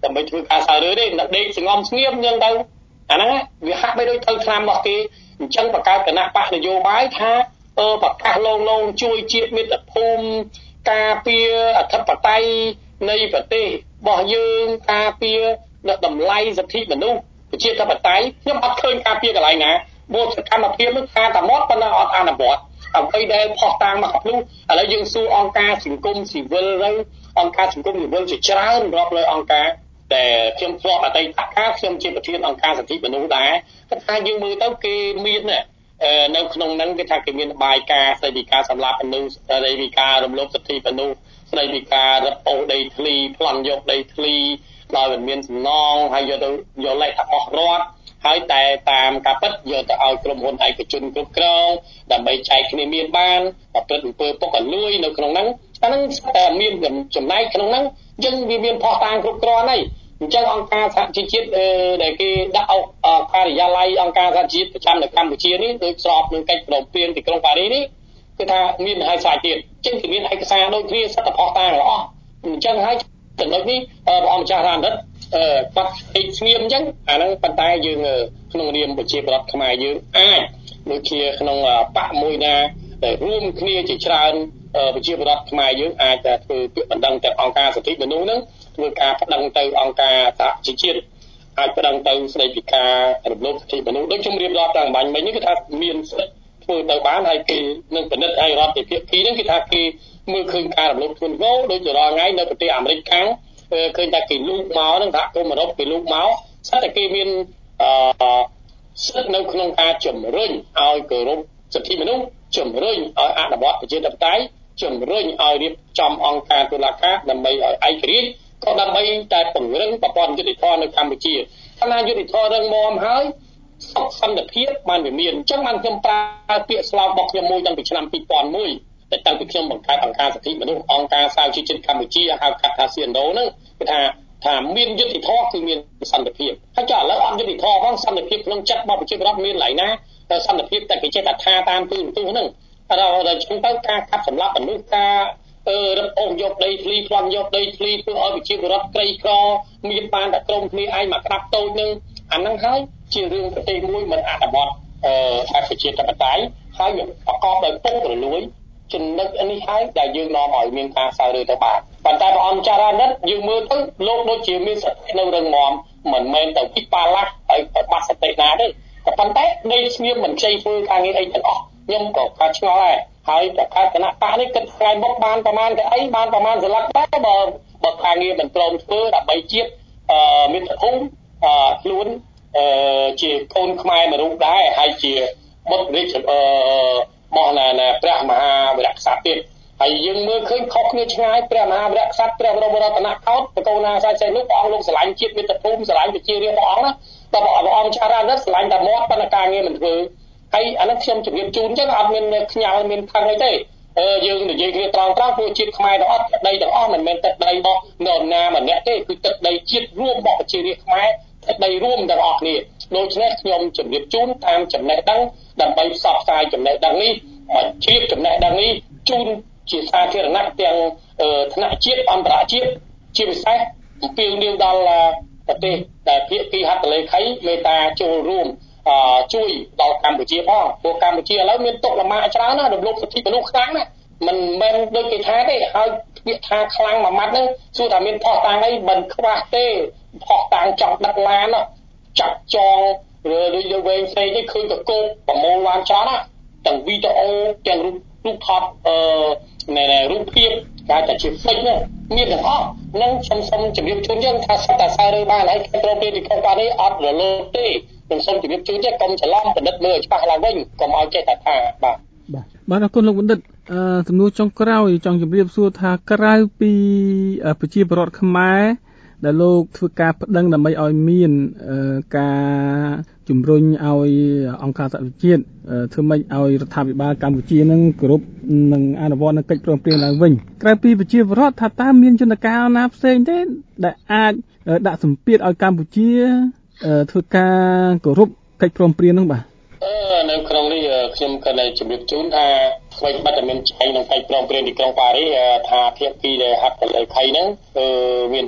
ដើម្បីធ្វើការសាររើទេដេកសងំស្ងៀមអញ្ចឹងទៅអាហ្នឹងវាហាក់បីដូចទៅឆ្នាំរបស់គេអញ្ចឹងបង្កើតគណៈបកនយោបាយថាអឺប្រកាសលងលងជួយជាតិមាតុភូមិការពារអធិបតេយ្យនៃប្រទេសរបស់យើងការពារតម្លៃសិទ្ធិមនុស្សប្រជាធិបតេយ្យខ្ញុំអត់ឃើញការពារកន្លែងណាមកសកម្មភាពនោះថាតែមកប៉ុណ្ណឹងអត់អនុវត្តអ្វីដែលផុសតាងមកកំភ្លុះឥឡូវយើងសួរអង្គការសង្គមស៊ីវិលទៅអង្គការសង្គមស៊ីវិលជាច្រើនរាប់រយអង្គការតែខ្ញុំធ្លាប់អតីតកាលខ្ញុំជាប្រធានអង្គការសិទ្ធិមនុស្សដែរគាត់ថាយើងមើលទៅគេមាននៅក្នុងហ្នឹងគេថាគេមានបាយការស្ដីពីការសម្លាប់មនុស្សស្ដីពីការរំលោភសិទ្ធិមនុស្សស្ដីពីការរឹបអូសដីធ្លីប្លន់យកដីធ្លីដោយមិនមានសំណងហើយយកទៅយកលេខថាអស់រដ្ឋហើយតែតាមការពិតយកទៅឲ្យក្រុមហ៊ុនឯកជនគ្រប់គ្រងដើម្បីចែកគ្នាមានបានប្រព្រឹត្តអំពើពុករលួយនៅក្នុងហ្នឹងអាហ្នឹងតែមានចំណែកក្នុងហ្នឹងយើងវាមានផុសតាងគ្រប់គ្រាន់ហើយអញ្ចឹងអង្គការសហជីវជាតិដែលគេដាក់ការិយាល័យអង្គការសហជីវជាតិប្រចាំនៅកម្ពុជានេះដូចស្របនឹងកិច្ចព្រមព្រៀងទីក្រុងប៉ារីសនេះគឺថាមានហើយស្អាតទៀតអញ្ចឹងគឺមានឯកសារដូចគ្នាសិទ្ធិផុសតាងល្អអញ្ចឹងហើយចំណុចនេះព្រះអង្គម្ចាស់រានរដ្ឋអឺគាត់ឯកស្ងៀមអញ្ចឹងអាហ្នឹងប៉ុន្តែយើងក្នុងនាមប្រជាប្រដ្ឋខ្មែរយើងអាចដូចជាក្នុងបកមួយណាដែលរួមគ្នាជាច្រើនប្រជាប្រដ្ឋខ្មែរយើងអាចធ្វើពាក្យបណ្ដឹងទៅអង្គការសិទ្ធិមនុស្សហ្នឹងធ្វើការប្តឹងទៅអង្គការសហជីវជាតិអាចប្តឹងទៅស្ដីពីការរំលោភសិទ្ធិមនុស្សដូចខ្ញុំរៀបរាប់តាមបាញ់មិញនេះគឺថាមានសិទ្ធិធ្វើទៅបានហើយគេនឹងពិនិត្យឲ្យរដ្ឋវិភាគីហ្នឹងគឺថាគេមើលឃើញការរំលោភធ្ងន់ធ្ងរដូចរាល់ថ្ងៃនៅប្រទេសអាមេរិកខាងឃើញតែគេលូកមកហ្នឹងសហគមន៍អឺរ៉ុបគេលូកមកស្ថិតតែគេមានអឺសិទ្ធិនៅក្នុងការជំរុញឲ្យគោរពសិទ្ធិមនុស្សជំរុញឲ្យអនុវត្តប្រជាធិបតេយ្យជំរុញឲ្យរៀបចំអង្គការតុលាការដើម្បីឲ្យឯករាជ្យក៏ដើម្បីតែពង្រឹងប្រព័ន្ធយុតិធម៌នៅកម្ពុជាថាណាយុតិធម៌រឹងមាំហើយសុខសន្តិភាពបានវាមានអញ្ចឹងបានខ្ញុំប្រើពាក្យស្លោករបស់ខ្ញុំមួយតាំងពីឆ្នាំពីរពាន់មួយតែតាំងពីខ្ញុំបង្កើតអង្គការសិទ្ធិមនុស្សអង្គការសហជីវជាតិកម្ពុជាហៅកាត់ថា សៀ អេន អូ ហ្នឹងគឺថាថាមានយុតិធម៌គឺមានសន្តិភាពហើយចុះឥឡូវអត់យុតិធម៌ផងសន្តិភាពក្នុងចិត្តរបស់ប្រជាពលរដ្ឋមានឡើយណាតែសន្តិភាពតែគេចេះតែថាតាមទូនទូហ្នឹងដល់ចឹងទៅការកាប់សម្លាប់មនុស្សការអឺរឹបអូសយកដីធ្លីប្លន់យកដីធ្លីធ្វើឲ្យប្រជាពលរដ្ឋក្រីក្រមានបានតែក្រុមគ្នាឯងមកក្តាប់តូចនឹងអាហ្នឹងហើយជារឿងប្រទេសមួយមិនអនុវត្តអឺប្រជាធិបតេយ្យហើយប្រកបដោយពុករលួយចំណុចនេះហើយដែលយើងនាំឲ្យមានការសើរើទៅបានប៉ុន្តែព្រះអង្គចារណិតយើងមើលទៅលោកដូចជាមានសតិនៅរឹងមាំមិនមែនទៅពីបាឡាស់ហើយបាត់សតិណាទេក៏ប៉ុន្តែដេកស្ងៀមមិនខ្ចីធ្វើការងារអីទាំងអស់ខ្ញុំក៏កាត់ឆ្ងល់ដែរហើយបង្កើតគណៈបកនេះគិតថ្ងៃមុខបានប្រមាណទៅអីបានប្រមាណសន្លឹកដែរបើបើការងារមិនព្រមធ្វើដើម្បីជាតិអឺមាតុភូមិអឺខ្លួនអឺជាកូនខ្មែរមួយរូបដែរហើយជាបុត្ររាជអឺរបស់ណាព្រះមហាវីរក្សត្រទៀតហើយយើងមើលឃើញខុសគ្នាឆ្ងាយព្រះមហាវីរក្សត្រព្រះបរមរតនកោដ្ឋបកូនណាសាយសៃនោះព្រះអង្គលោកស្រឡាញ់ជាតិមាតុភូមិស្រឡាញ់ប្រជារាស្ត្រព្រះអង្គណាតែព្រះអង្គចារណិតស្រឡាញ់តែមាត់ប៉ុន្តែការងារមិនធ្វើហើយអានោះខ្ញុំជម្រាបជូនចឹងអត់មានខ្ញាល់មានខឹងអីទេអឺយើងនិយាយគ្នាត្រង់ត្រង់ពួកជាតិខ្មែរទាំងអស់ទឹកដីទាំងអស់មិនមែនទឹកដីរបស់នរណាម្នាក់ទេគឺទឹកដីជាតិរួមរបស់ប្រជារាស្ត្រខ្មែរទឹកដីរួមទាំងអស់គ្នាដូច្នេះខ្ញុំជម្រាបជូនតាមចំណេះដឹងដើម្បីផ្សព្វផ្សាយចំណេះដឹងនេះមកជ្រាបចំណេះដឹងនេះជូនជាសាធារណៈទាំងថ្នាក់ជាតិអន្តរជាតិជាពិសេសអំពាវនាវដល់ប្រទេសដែលភាគីហត្ថលេខីមេត្តាចូលរួមអឺជួយដល់កម្ពុជាផងពួកកម្ពុជាឥឡូវមានទុកលំបាកច្រើនណាស់រំលោភសិទ្ធិមនុស្សខ្លាំងណាស់មិនមែនដូចគេថាទេហើយពាក្យថាខ្លាំងមួយម៉ាត់ហ្នឹងសួរថាមានផុសតាងអីមិនខ្វះទេផុសតាងចង់ដឹកឡានចាក់ចងឬដូចវែងផ្សេងនេះឃើញតកោប្រមូលបានច្រើនណាស់ទាំងវីដេអូទាំងរូបរូបថតអឺណែរូបភាពតែតែជា fake ហ្នឹងមានទាំងអស់នឹងខ្ញុំសូមជម្រាបជូនយើងថាសិតតែខ្សែរើបានហើយគ្រប់គ្រងទីក្រុងប៉ារីសអត់រលោទេខ្ញុំសូមជម្រាបជូនទេកុំច្រឡំបណ្ឌិតមើលឲ្យច្បាស់ឡើងវិញកុំឲ្យចេះតែថាបាទបាទបាទអរគុណលោកបណ្ឌិតអឺសំណួរចុងក្រោយចង់ជម្រាបសួរថាក្រៅពីប្រជាពលរដ្ឋខ្មែរដែលលោកធ្វើការប្តឹងដើម្បីឲ្យមានការជំរុញឲ្យអង្គការសហប្រជាជាតិធ្វើម៉េចឲ្យរដ្ឋាភិបាលកម្ពុជានឹងគោរពនិងអនុវត្តនូវកិច្ចព្រមព្រៀងឡើងវិញក្រៅពីប្រជាពលរដ្ឋថាតើមានយន្តការណាផ្សេងទេដែលអាចដាក់សម្ពាធឲ្យកម្ពុជាធ្វើការគោរពកិច្ចព្រមព្រៀងហ្នឹងបាទអឺនៅក្នុងនេះខ្ញុំក៏នៅជម្រាបជូនថាអ្វីបាត់តែមានចែងក្នុងកិច្ចព្រមព្រៀងទីក្រុងប៉ារីសថាភាគីដែលហត្ថលេខីហ្នឹងគឺមានសិទ្ធិ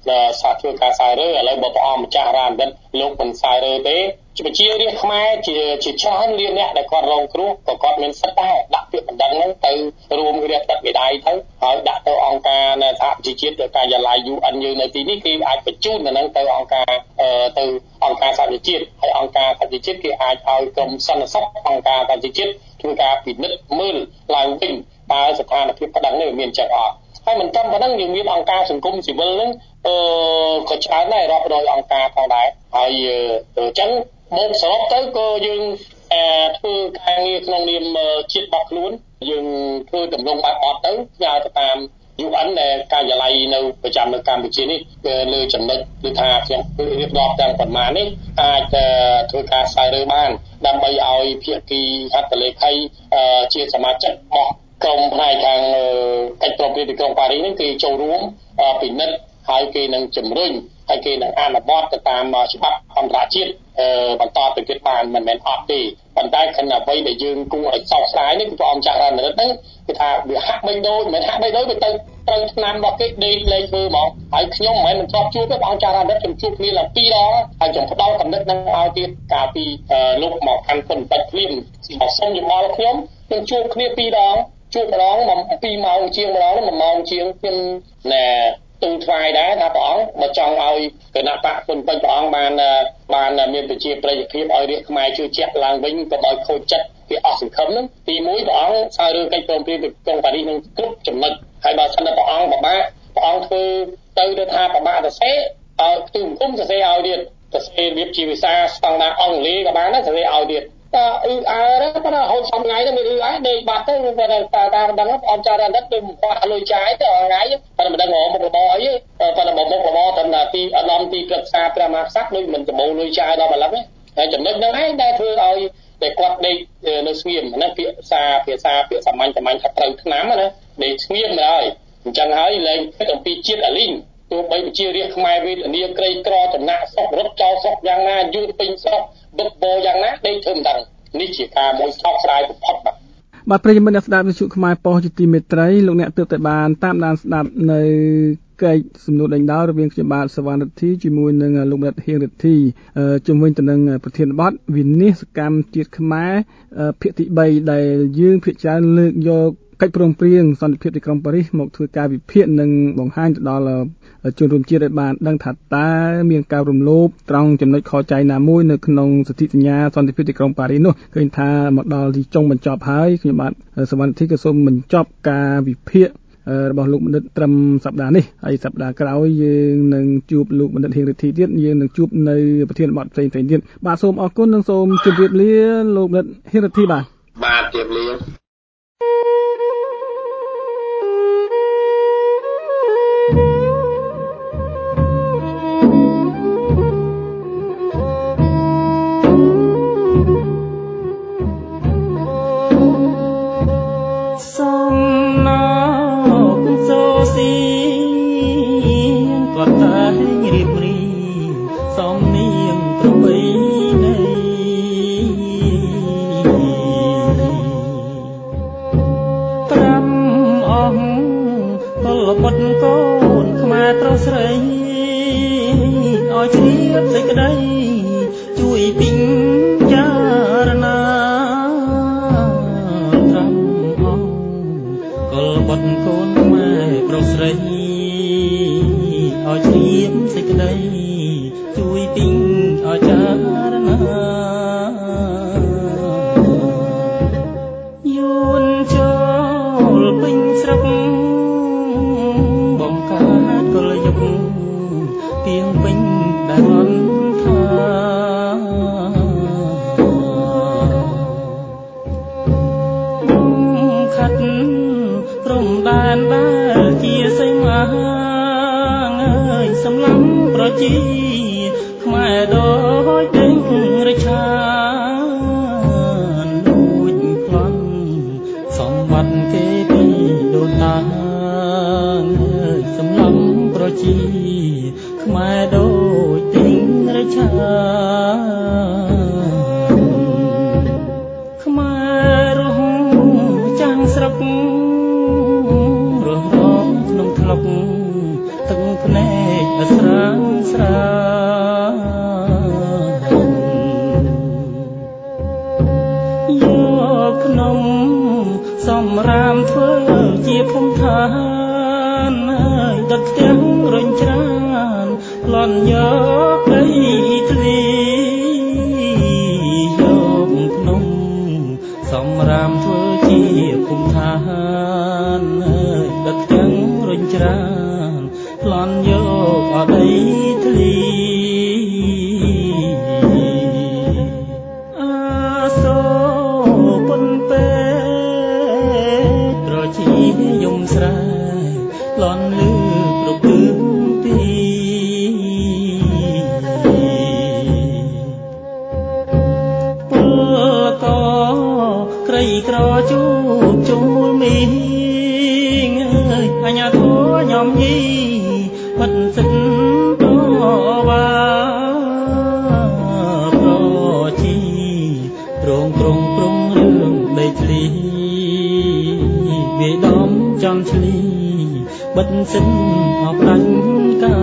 សាធ្វើការសាយរើឥឡូវបើព្រះអង្គម្ចាស់រាមវិទ្យលោកមិនសាយរើទេជារាជខ្មែរជាជាច្រើនលានអ្នកដែលគាត់រងគ្រោះក៏គាត់មានសិទ្ធិដែរដាក់ពាក្យបណ្ដឹងហ្នឹងទៅរួមរាជរដ្ឋាភិបាលទៅហើយដាក់ទៅអង្គការសហប្រជាជាតិទៅការិយាល័យ U N យើងនៅទីនេះគេអាចបញ្ជូនទៅនឹងទៅអង្គការទៅអង្គការសហប្រជាជាតិហើយអង្គការសហប្រជាជាតិគេអាចឲ្យក្រុមសន្តិសុខអង្គការសហប្រជាជាតិធ្វើការពិនិត្យមើលឡើងវិញតើស្ថានភាពប្តឹងនេះមានចឹងអត់ហើយមិនត្រឹមប៉ុណ្ណឹងយើងមានអង្គការសង្គមស៊ីវិលហ្នឹងអឺក៏ច្រើនដែររាប់រយអង្គការផងដែរហើយអញ្ចឹងមកសរុបទៅក៏យើងធ្វើការងារក្នុងនាមជាតិរបស់ខ្លួនយើងធ្វើតម្រង់បែបបត់ទៅស្នើទៅតាម U N ដែលការិយាល័យនៅប្រចាំនៅកម្ពុជានេះលើចំណុចគឺថាខ្ញុំរៀបរាប់ទាំងប៉ុន្មាននេះអាចធ្វើការស្វែងរកបានដើម្បីឲ្យភាគីហត្ថលេខីជាសមាជិករបស់ក្រុមផ្នែកខាងកិច្ចប្រឹងប្រែងទីក្រុងប៉ារីសនេះគេចូលរួមពិនិត្យហើយគេនឹងជំរុញហើយគេនឹងអនុវត្តទៅតាមច្បាប់អន្តរជាតិបន្តទៅទៀតបានមិនមែនអត់ទេប៉ុន្តែខណៈអ្វីដែលយើងគួរឲ្យសោកស្ដាយនេះគឺព្រះអង្គចាស់រណរិទ្ធហ្នឹងគឺថាវាហាក់បីដូចមិនមែនហាក់បីដូចវាទៅត្រូវឆ្នាំរបស់គេដេកលេងធ្វើហ្មងហើយខ្ញុំមិនមែនមិនធ្លាប់ជួបទេព្រះអង្គចាស់រណរិទ្ធខ្ញុំជួបគ្នាឡើងពីរដងហើយខ្ញុំផ្ដល់កំណត់នឹងឲ្យទៀតកាលពីលោកមកកាន់គុណបិទភ្លាមមកសុំយោបល់ខ្ញុំខ្ញុំជួបគ្នាពីរដងជួបម្ដងពីរម៉ោងជាងម្ដងមួយម៉ោងជាងខ្ញុំណែទូលថ្វាយដែរថាព្រះអង្គបើចង់ឲ្យគណៈបកគុណពេញព្រះអង្គបានបានមានប្រជាប្រិយភាពឲ្យរាជខ្មែរជឿជាក់ឡើងវិញក៏ដោយខូចចិត្តពីអស់សង្ឃឹមហ្នឹងទីមួយព្រះអង្គស្វែងរកកិច្ចព្រមព្រៀងទៅក្រុងប៉ារីសនឹងគ្រប់ចំណុចហើយបើសិនតែព្រះអង្គពិបាកព្រះអង្គធ្វើទៅទៅថាពិបាកទៅសេឲ្យទូគុំទៅសេឲ្យទៀតទៅសេរៀបជាភាសាស្តង់ដារអង់គ្លេសក៏បានដែរទៅសេឲ្យទៀតតើអ៊ឺអើរប៉ុន្តែហូបសំថ្ងៃទៅមានអ៊ឺអើដេកបាត់ទៅតែតាតាមដឹងអត់ចារ៉ាន់ទៅខ្វះលុយចាយទៅថ្ងៃប៉ុន្តែមិនដឹងរកមុខរបរអីទេប៉ុន្តែមុខរបរត្រឹមតែទីឧត្តមទីប្រឹក្សាព្រះមហាក្សត្រដូចមិនប្រមូលលុយចាយដល់ម្លឹងទេហើយចំណុចហ្នឹងឯងដែលធ្វើឲ្យតែគាត់ដេកនៅស្ងៀមហ្នឹងពាក្យភាសាភាសាពាក្យសាមញ្ញសាមញ្ញថាត្រូវឆ្នាំណាដេកស្ងៀមហើយអញ្ចឹងហើយលែងគិតអំពីជាតិអាលីងទោះបីជារាជខ្មែរវេទនាក្រីក្រចំណាក់ស្រុករត់ចោលស្រុកយ៉ាងណាយូរពេញស្រុកបុកបោយ៉ាងណាដេកធ្វើមិនដឹងនេះជាការមួយសោកស្ដាយបំផុតបាទបាទប្រិយមិត្តអ្នកស្ដាប់វិទ្យុខ្មែរប៉ុស្តិ៍ជាទីមេត្រីលោកអ្នកទើបតែបានតាមដានស្ដាប់នៅកិច្ចសំណួរដេញដោលរវាងខ្ញុំបាទសវណ្ណរិទ្ធីជាមួយនឹងលោកមិត្តហៀងរិទ្ធីជំវិញទៅនឹងប្រធានបទវិនិច្ឆ័យកម្មជាតិខ្មែរភាគទីបីដែលយើងភាគច្រើនលើកយកកិច្ចព្រមព្រៀងសន្តិភាពទីក្រុងប៉ារីសមកធ្វើការវិភាគនិងបង្ហាញទៅដល់ជនរួមជាតិឲ្យបានដឹងថាតើមានការរំលោភត្រង់ចំណុចខចៃណាមួយនៅក្នុងសន្ធិសញ្ញាសន្តិភាពទីក្រុងប៉ារីសនោះឃើញថាមកដល់ទីចុងបញ្ចប់ហើយខ្ញុំបាទសវណ្ណរិទ្ធីក៏សូមបញ្ចប់ការវិភាគរបស់លោកបណ្ឌិតត្រឹមសប្តាហ៍នេះហើយសប្តាហ៍ក្រោយយើងនឹងជួបលោកបណ្ឌិតហៀងរិទ្ធីទៀតយើងនឹងជួបនៅប្រធានបទផ្សេងៗទៀតបាទសូមអរគុណនិងសូមជម្រាបលាលោកបណ្ឌិតហៀងរិទ្ធីបាទបាទជម្រាបលាទឹកភ្នែកស្រាងស្រាយកភ្នំសំរាមធ្វើជាភូមិឋានហើយដុតផ្ទាំងរញច្រានលន់យកដីធ្លីយកភ្នំសំរាមធ្វើជាភូមិឋានហើយដុតផ្ទាំងរញច្រានលន់យកអដីធ្លីអាសូពុនពេប្រជាយំស្រែលន់លឺគ្រប់ទិសទីពលកក្រីក្រជួបជុំមូលមីងអើយអញ្ញាធัวញោមញីបាត់សិនតវ៉ាប្រជីរងត្រង់ប្រងរឿងដីធ្លីវាដំចំឆ្លីបិទសិនអបដាញ់កា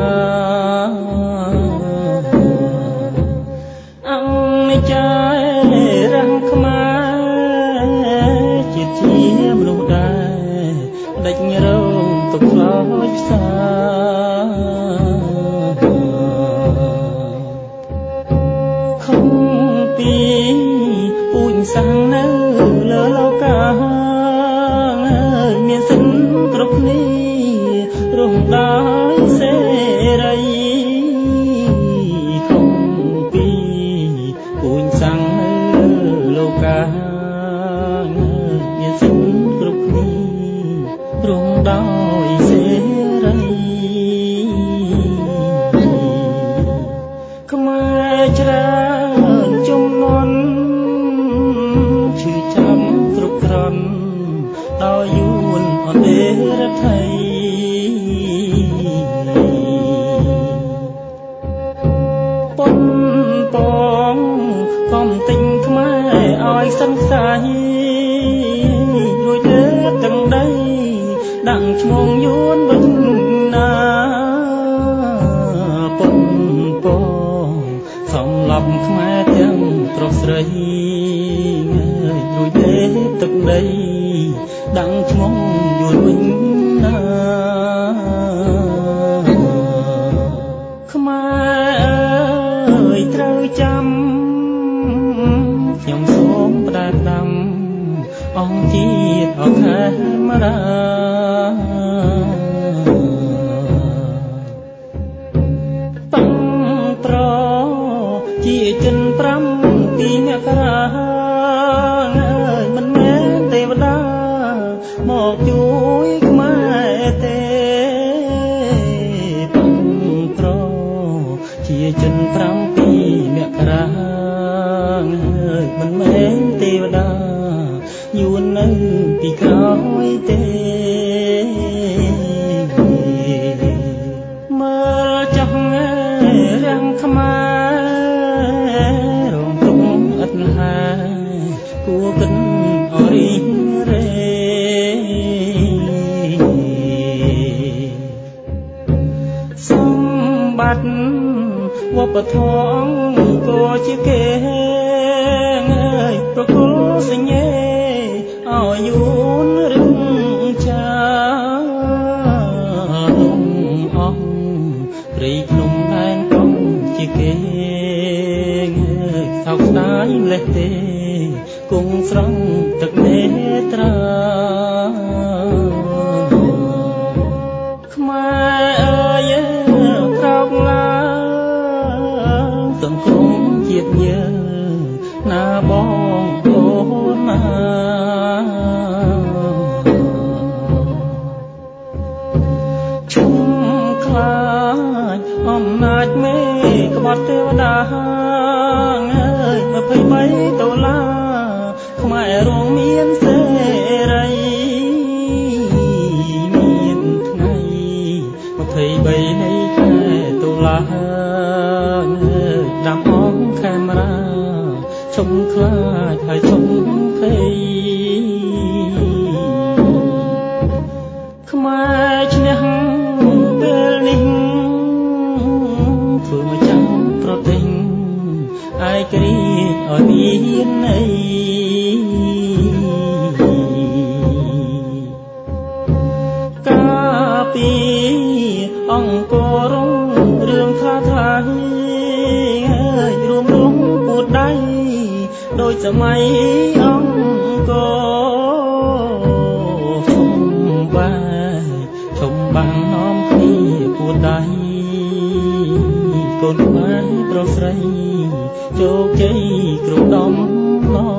អង្គចារាំងខ្មែរជាតិជាមនុស្សដែរដេញរងទុកខ្លោចផ្សាខំពីពូជសាំងនៅលើលោកាមានសិនគ្រប់គ្នារំដោយសេរីខំពីពូជសាំងនៅលោកាមានសិនគ្រប់គ្នារំដោយសេរីខ្មែរច្រើនជំនាន់ឈឺចាំគ្រប់ក្រន់ដោយយួនអន្តរថៃប៉ុនពងកំទិញខ្មែរឲ្យសឹងខ្សែរួចលើទាំងដីដាក់ឈ្មោះយួនវិញណាប៉ុនពងសំឡប់ខ្មែរទាំងប្រុសស្រីរួចលើទឹកដីដាក់ឈ្មោះយួនវិញណាខ្មែរអើយត្រូវចាំខ្ញុំសូមផ្ដែផ្ដាំអង្គជាតិអខេមរាតាំងប្រជាចិនប្រាំពីមករាអើយមិនមែនទេវតាមកជួយខ្មែរទេតាំងប្រជាចិនប្រាំពីមករាអើយមិនមែនទេវតាយួននៅពីក្រោយទេមើលចោះរាំងខ្មែររងទុំឥតហាគួរគិនអរីរេសម្បត្តិវប្បធម៌ក៏ជាគេអើយប្រគល់សញ្ញេឲ្យយួនរឹងចាលំអស់ព្រៃភ្នំដែនកំជាគេសោកស្ដាយម្លេះទេគង់ស្រង់ទឹកនេត្រាខ្មែរអើយក្រោកឡើងសង្គ្រោះជាតិយើងណាបងអូនណាឈុំខ្លាចអំណាចមេក្បត់ទេវតាអើយម្ភៃបីដុល្លារខ្មែររងមានសេរីមានថ្ងៃម្ភៃបីនៃខែតុលាដាំអងខេមរាឈុំខ្លាចហើយឈុំភ័យខ្មែរឈ្នះពេលនេះសម័យអង្គរធំបាយធំបាំងនាំគ្នាពួតដៃកូនខ្មែរប្រុសស្រីជោគជ័យគ្រប់ដំណរ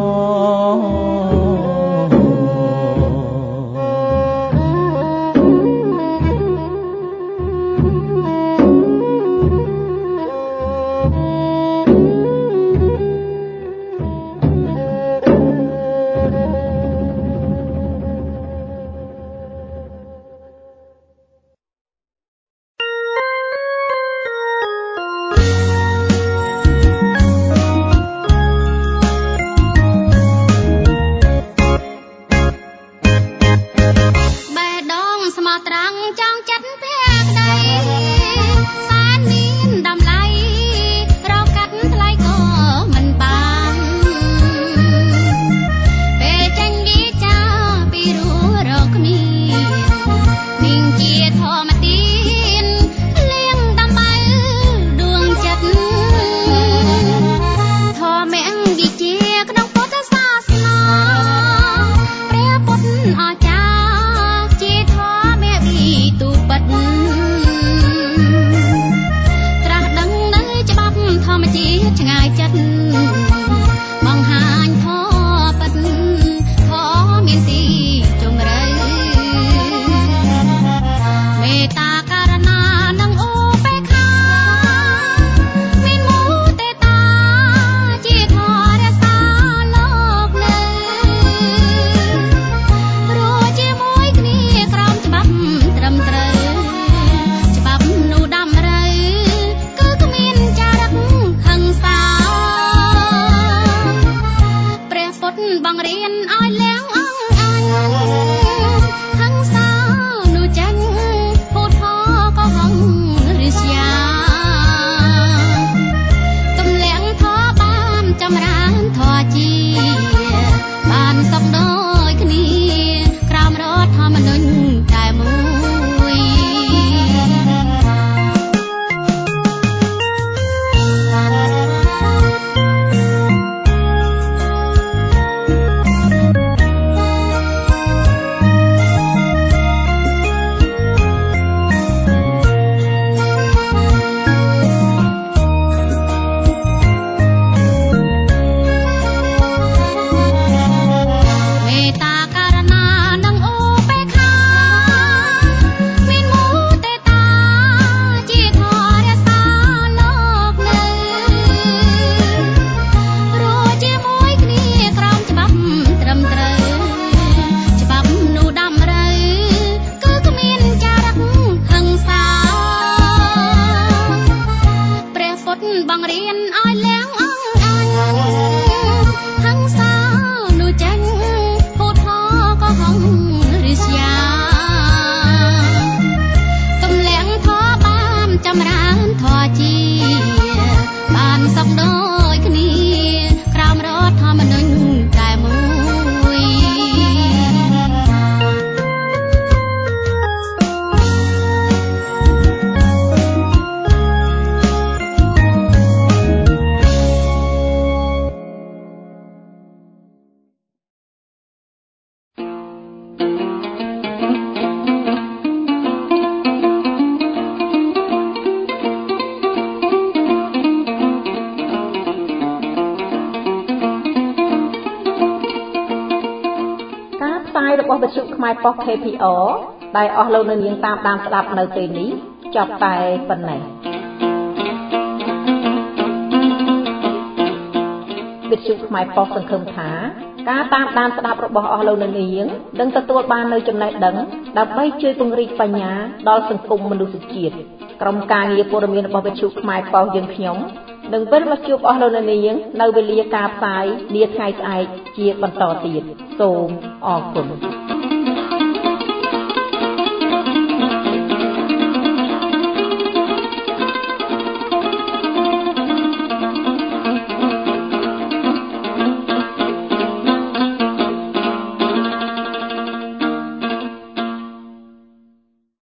របស់វិទ្យុខ្មែរប៉ុស្តិ៍ ខេ ភី អរ ដែលអស់លោកនៅនាងតាមដានស្ដាប់នៅពេលនេះចប់តែប៉ុណ្ណេះវិទ្យុខ្មែរប៉ុស្តិ៍សង្ឃឹមថាការតាមដានស្ដាប់របស់អស់លោកនៅនាងនឹងទទួលបាននូវចំណេះដឹងដើម្បីជួយពង្រីកបញ្ញាដល់សង្គមមនុស្សជាតិក្រុមការងារព័ត៌មានរបស់វិទ្យុខ្មែរប៉ុស្តិ៍យើងខ្ញុំនឹងវិលមកជួបអស់លោកនៅនាងនៅវេលាការផ្សាយនាថ្ងៃស្អែកជាបន្តទៀតសូមអរគុណ